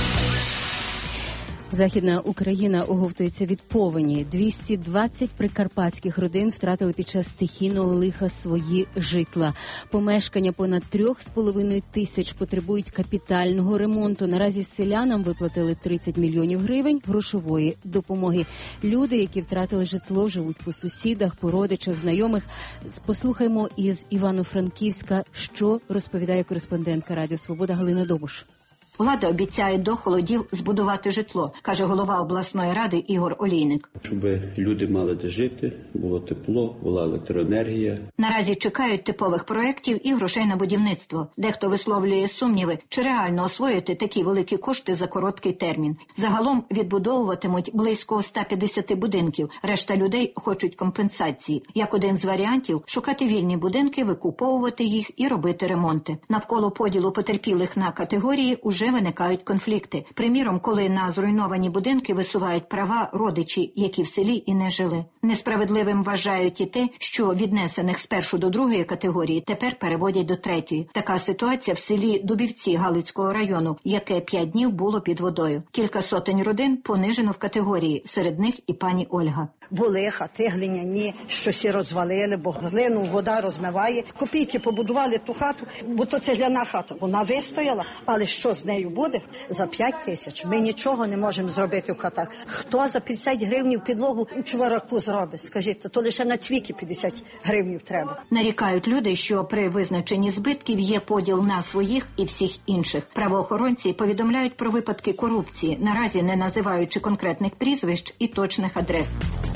Західна Україна оговтується від повені. 220 прикарпатських родин втратили під час стихійного лиха свої житла. Помешкання понад 3,5 тисяч потребують капітального ремонту. Наразі селянам виплатили 30 мільйонів гривень грошової допомоги. Люди, які втратили житло, живуть по сусідах, по родичах, знайомих. Послухаймо із Івано-Франківська, що розповідає кореспондентка Радіо Свобода Галина Добуш. Влада обіцяє до холодів збудувати житло, каже голова обласної ради Ігор Олійник. Щоб люди мали де жити, було тепло, була електроенергія. Наразі чекають типових проєктів і грошей на будівництво. Дехто висловлює сумніви, чи реально освоїти такі великі кошти за короткий термін. Загалом відбудовуватимуть близько 150 будинків. Решта людей хочуть компенсації. Як один з варіантів – шукати вільні будинки, викуповувати їх і робити ремонти. Навколо поділу потерпілих на категорії уже виникають конфлікти. Приміром, коли на зруйновані будинки висувають права родичі, які в селі і не жили. Несправедливим вважають і те, що віднесених з першої до другої категорії тепер переводять до третьої. Така ситуація в селі Дубівці Галицького району, яке 5 днів було під водою. Кілька сотень родин понижено в категорії, серед них і пані Ольга. Були хати глиняні, щось і розвалили, бо глину вода розмиває. Копійки побудували ту хату, бо то цегляна хата. Вона вистояла, але що з нею буде? За 5 тисяч ми нічого не можемо зробити в хатах. Хто за 50 гривнів підлогу у чувараку зробить? Скажіть, то лише на цвіки 50 гривнів треба. Нарікають люди, що при визначенні збитків є поділ на своїх і всіх інших. Правоохоронці повідомляють про випадки корупції, наразі не називаючи конкретних прізвищ і точних адрес.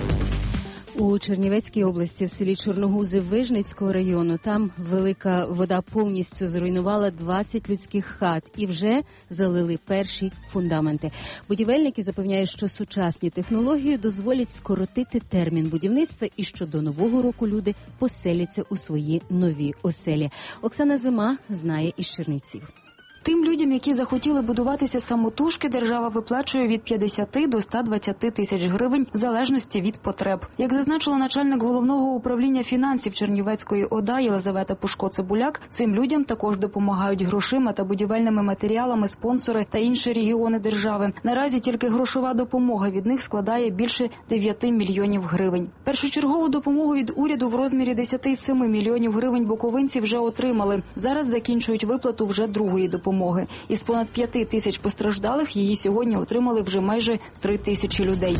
У Чернівецькій області, в селі Чорногузи Вижницького району, там велика вода повністю зруйнувала 20 людських хат і вже залили перші фундаменти. Будівельники запевняють, що сучасні технології дозволять скоротити термін будівництва і що до Нового року люди поселяться у свої нові оселі. Оксана Зима знає із Чернівців. Тим людям, які захотіли будуватися самотужки, держава виплачує від 50 до 120 тисяч гривень в залежності від потреб. Як зазначила начальник головного управління фінансів Чернівецької ОДА Єлизавета Пушко-Цибуляк, цим людям також допомагають грошима та будівельними матеріалами спонсори та інші регіони держави. Наразі тільки грошова допомога від них складає більше 9 мільйонів гривень. Першочергову допомогу від уряду в розмірі 10,7 мільйонів гривень буковинці вже отримали. Зараз закінчують виплату вже другої допомоги. Із понад 5 тисяч постраждалих її сьогодні отримали вже майже 3 тисячі людей.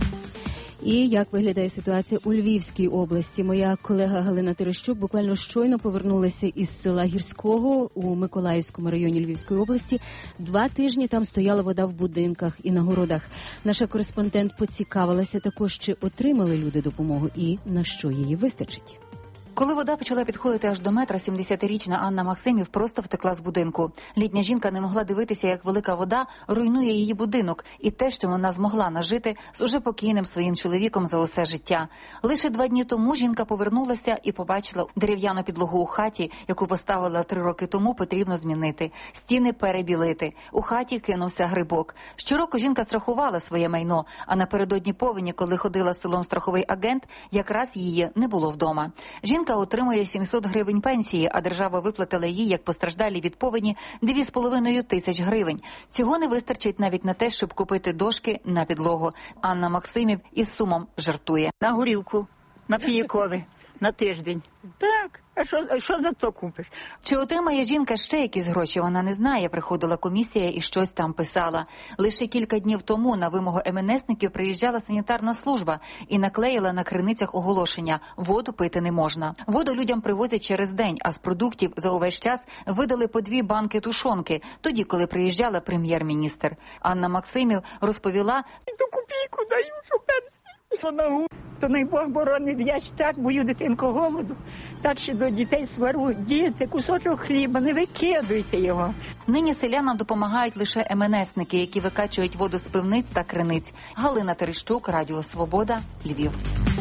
І як виглядає ситуація у Львівській області? Моя колега Галина Терещук буквально щойно повернулася із села Гірського у Миколаївському районі Львівської області. 2 тижні там стояла вода в будинках і на городах. Наша кореспондент поцікавилася також, чи отримали люди допомогу і на що її вистачить. Коли вода почала підходити аж до метра, 70-річна Анна Максимів просто втекла з будинку. Літня жінка не могла дивитися, як велика вода руйнує її будинок і те, що вона змогла нажити з уже покійним своїм чоловіком за усе життя. Лише 2 дні тому жінка повернулася і побачила дерев'яну підлогу у хаті, яку поставила 3 роки тому, потрібно змінити. Стіни перебілити. У хаті кинувся грибок. Щороку жінка страхувала своє майно, а напередодні повені, коли ходила селом страховий агент, якраз її не було вдома. Жінка отримує 700 гривень пенсії, а держава виплатила їй, як постраждалі від повені, 2,5 тисяч гривень. Цього не вистачить навіть на те, щоб купити дошки на підлогу. Анна Максимів із сумом жартує. На горілку, на піякові, на тиждень. Так, а що за то купиш? Чи отримає жінка ще якісь гроші, вона не знає. Приходила комісія і щось там писала. Лише кілька днів тому на вимогу МНСників приїжджала санітарна служба і наклеїла на криницях оголошення – воду пити не можна. Воду людям привозять через день, а з продуктів за увесь час видали по 2 банки тушонки, тоді, коли приїжджала прем'єр-міністр. Анна Максимів розповіла: «До копійку даю, що пенсію. То най Бог боронить, я ж так бою дитинку голоду, так що до дітей свару. Діти, кусочок хліба, не викидуйте його». Нині селянам допомагають лише МНСники, які викачують воду з пивниць та криниць. Галина Терещук, Радіо Свобода, Львів.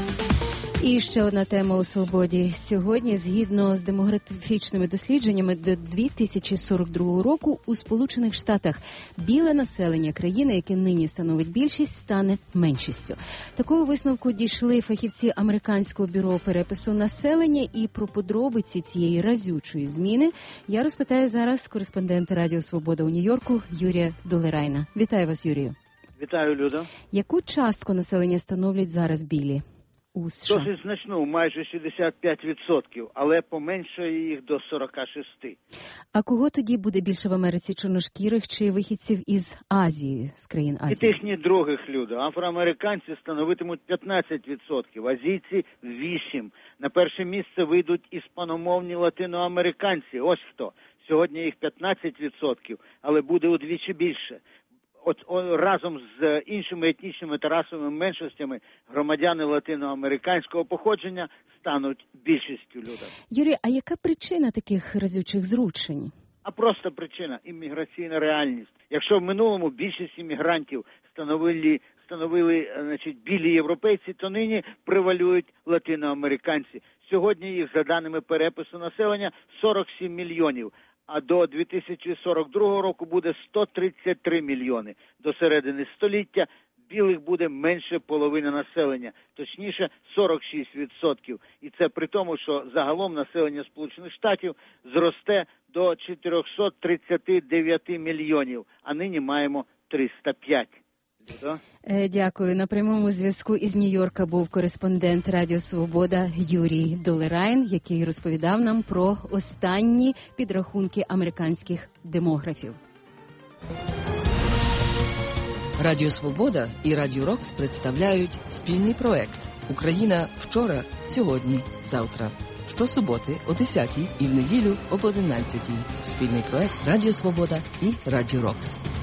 І ще одна тема у «Свободі». Сьогодні, згідно з демографічними дослідженнями, до 2042 року у Сполучених Штатах біле населення країни, яке нині становить більшість, стане меншістю. Такого висновку дійшли фахівці Американського бюро перепису населення, і про подробиці цієї разючої зміни я розпитаю зараз кореспондента Радіо Свобода у Нью-Йорку Юрія Долерайна. Вітаю вас, Юрію. Вітаю, Люда. Яку частку населення становлять зараз білі? Досить значну, майже 65%, але поменшує їх до 46%. А кого тоді буде більше в Америці, чорношкірих чи вихідців із Азії, з країн Азії? І тих, ні других, Люда. Афроамериканці становитимуть 15%, азійці – 8%. На перше місце вийдуть іспаномовні латиноамериканці. Ось хто. Сьогодні їх 15%, але буде удвічі більше. Разом з іншими етнічними та расовими меншостями громадяни латиноамериканського походження стануть більшістю людей. Юрій, а яка причина таких разючих зрушень? А просто причина – імміграційна реальність. Якщо в минулому більшість іммігрантів становили білі європейці, то нині превалюють латиноамериканці. Сьогодні їх, за даними перепису населення, 47 мільйонів. А до 2042 року буде 133 мільйони. До середини століття білих буде менше половини населення, точніше 46%. І це при тому, що загалом населення Сполучених Штатів зросте до 439 мільйонів, а нині маємо 305. Дякую. На прямому зв'язку із Нью-Йорка був кореспондент Радіо Свобода Юрій Долерайн, який розповідав нам про останні підрахунки американських демографів. Радіо Свобода і Радіо Рокс представляють спільний проект «Україна вчора, сьогодні, завтра». Щосуботи о 10-й і в неділю об 11-й. Спільний проект Радіо Свобода і Радіо Рокс.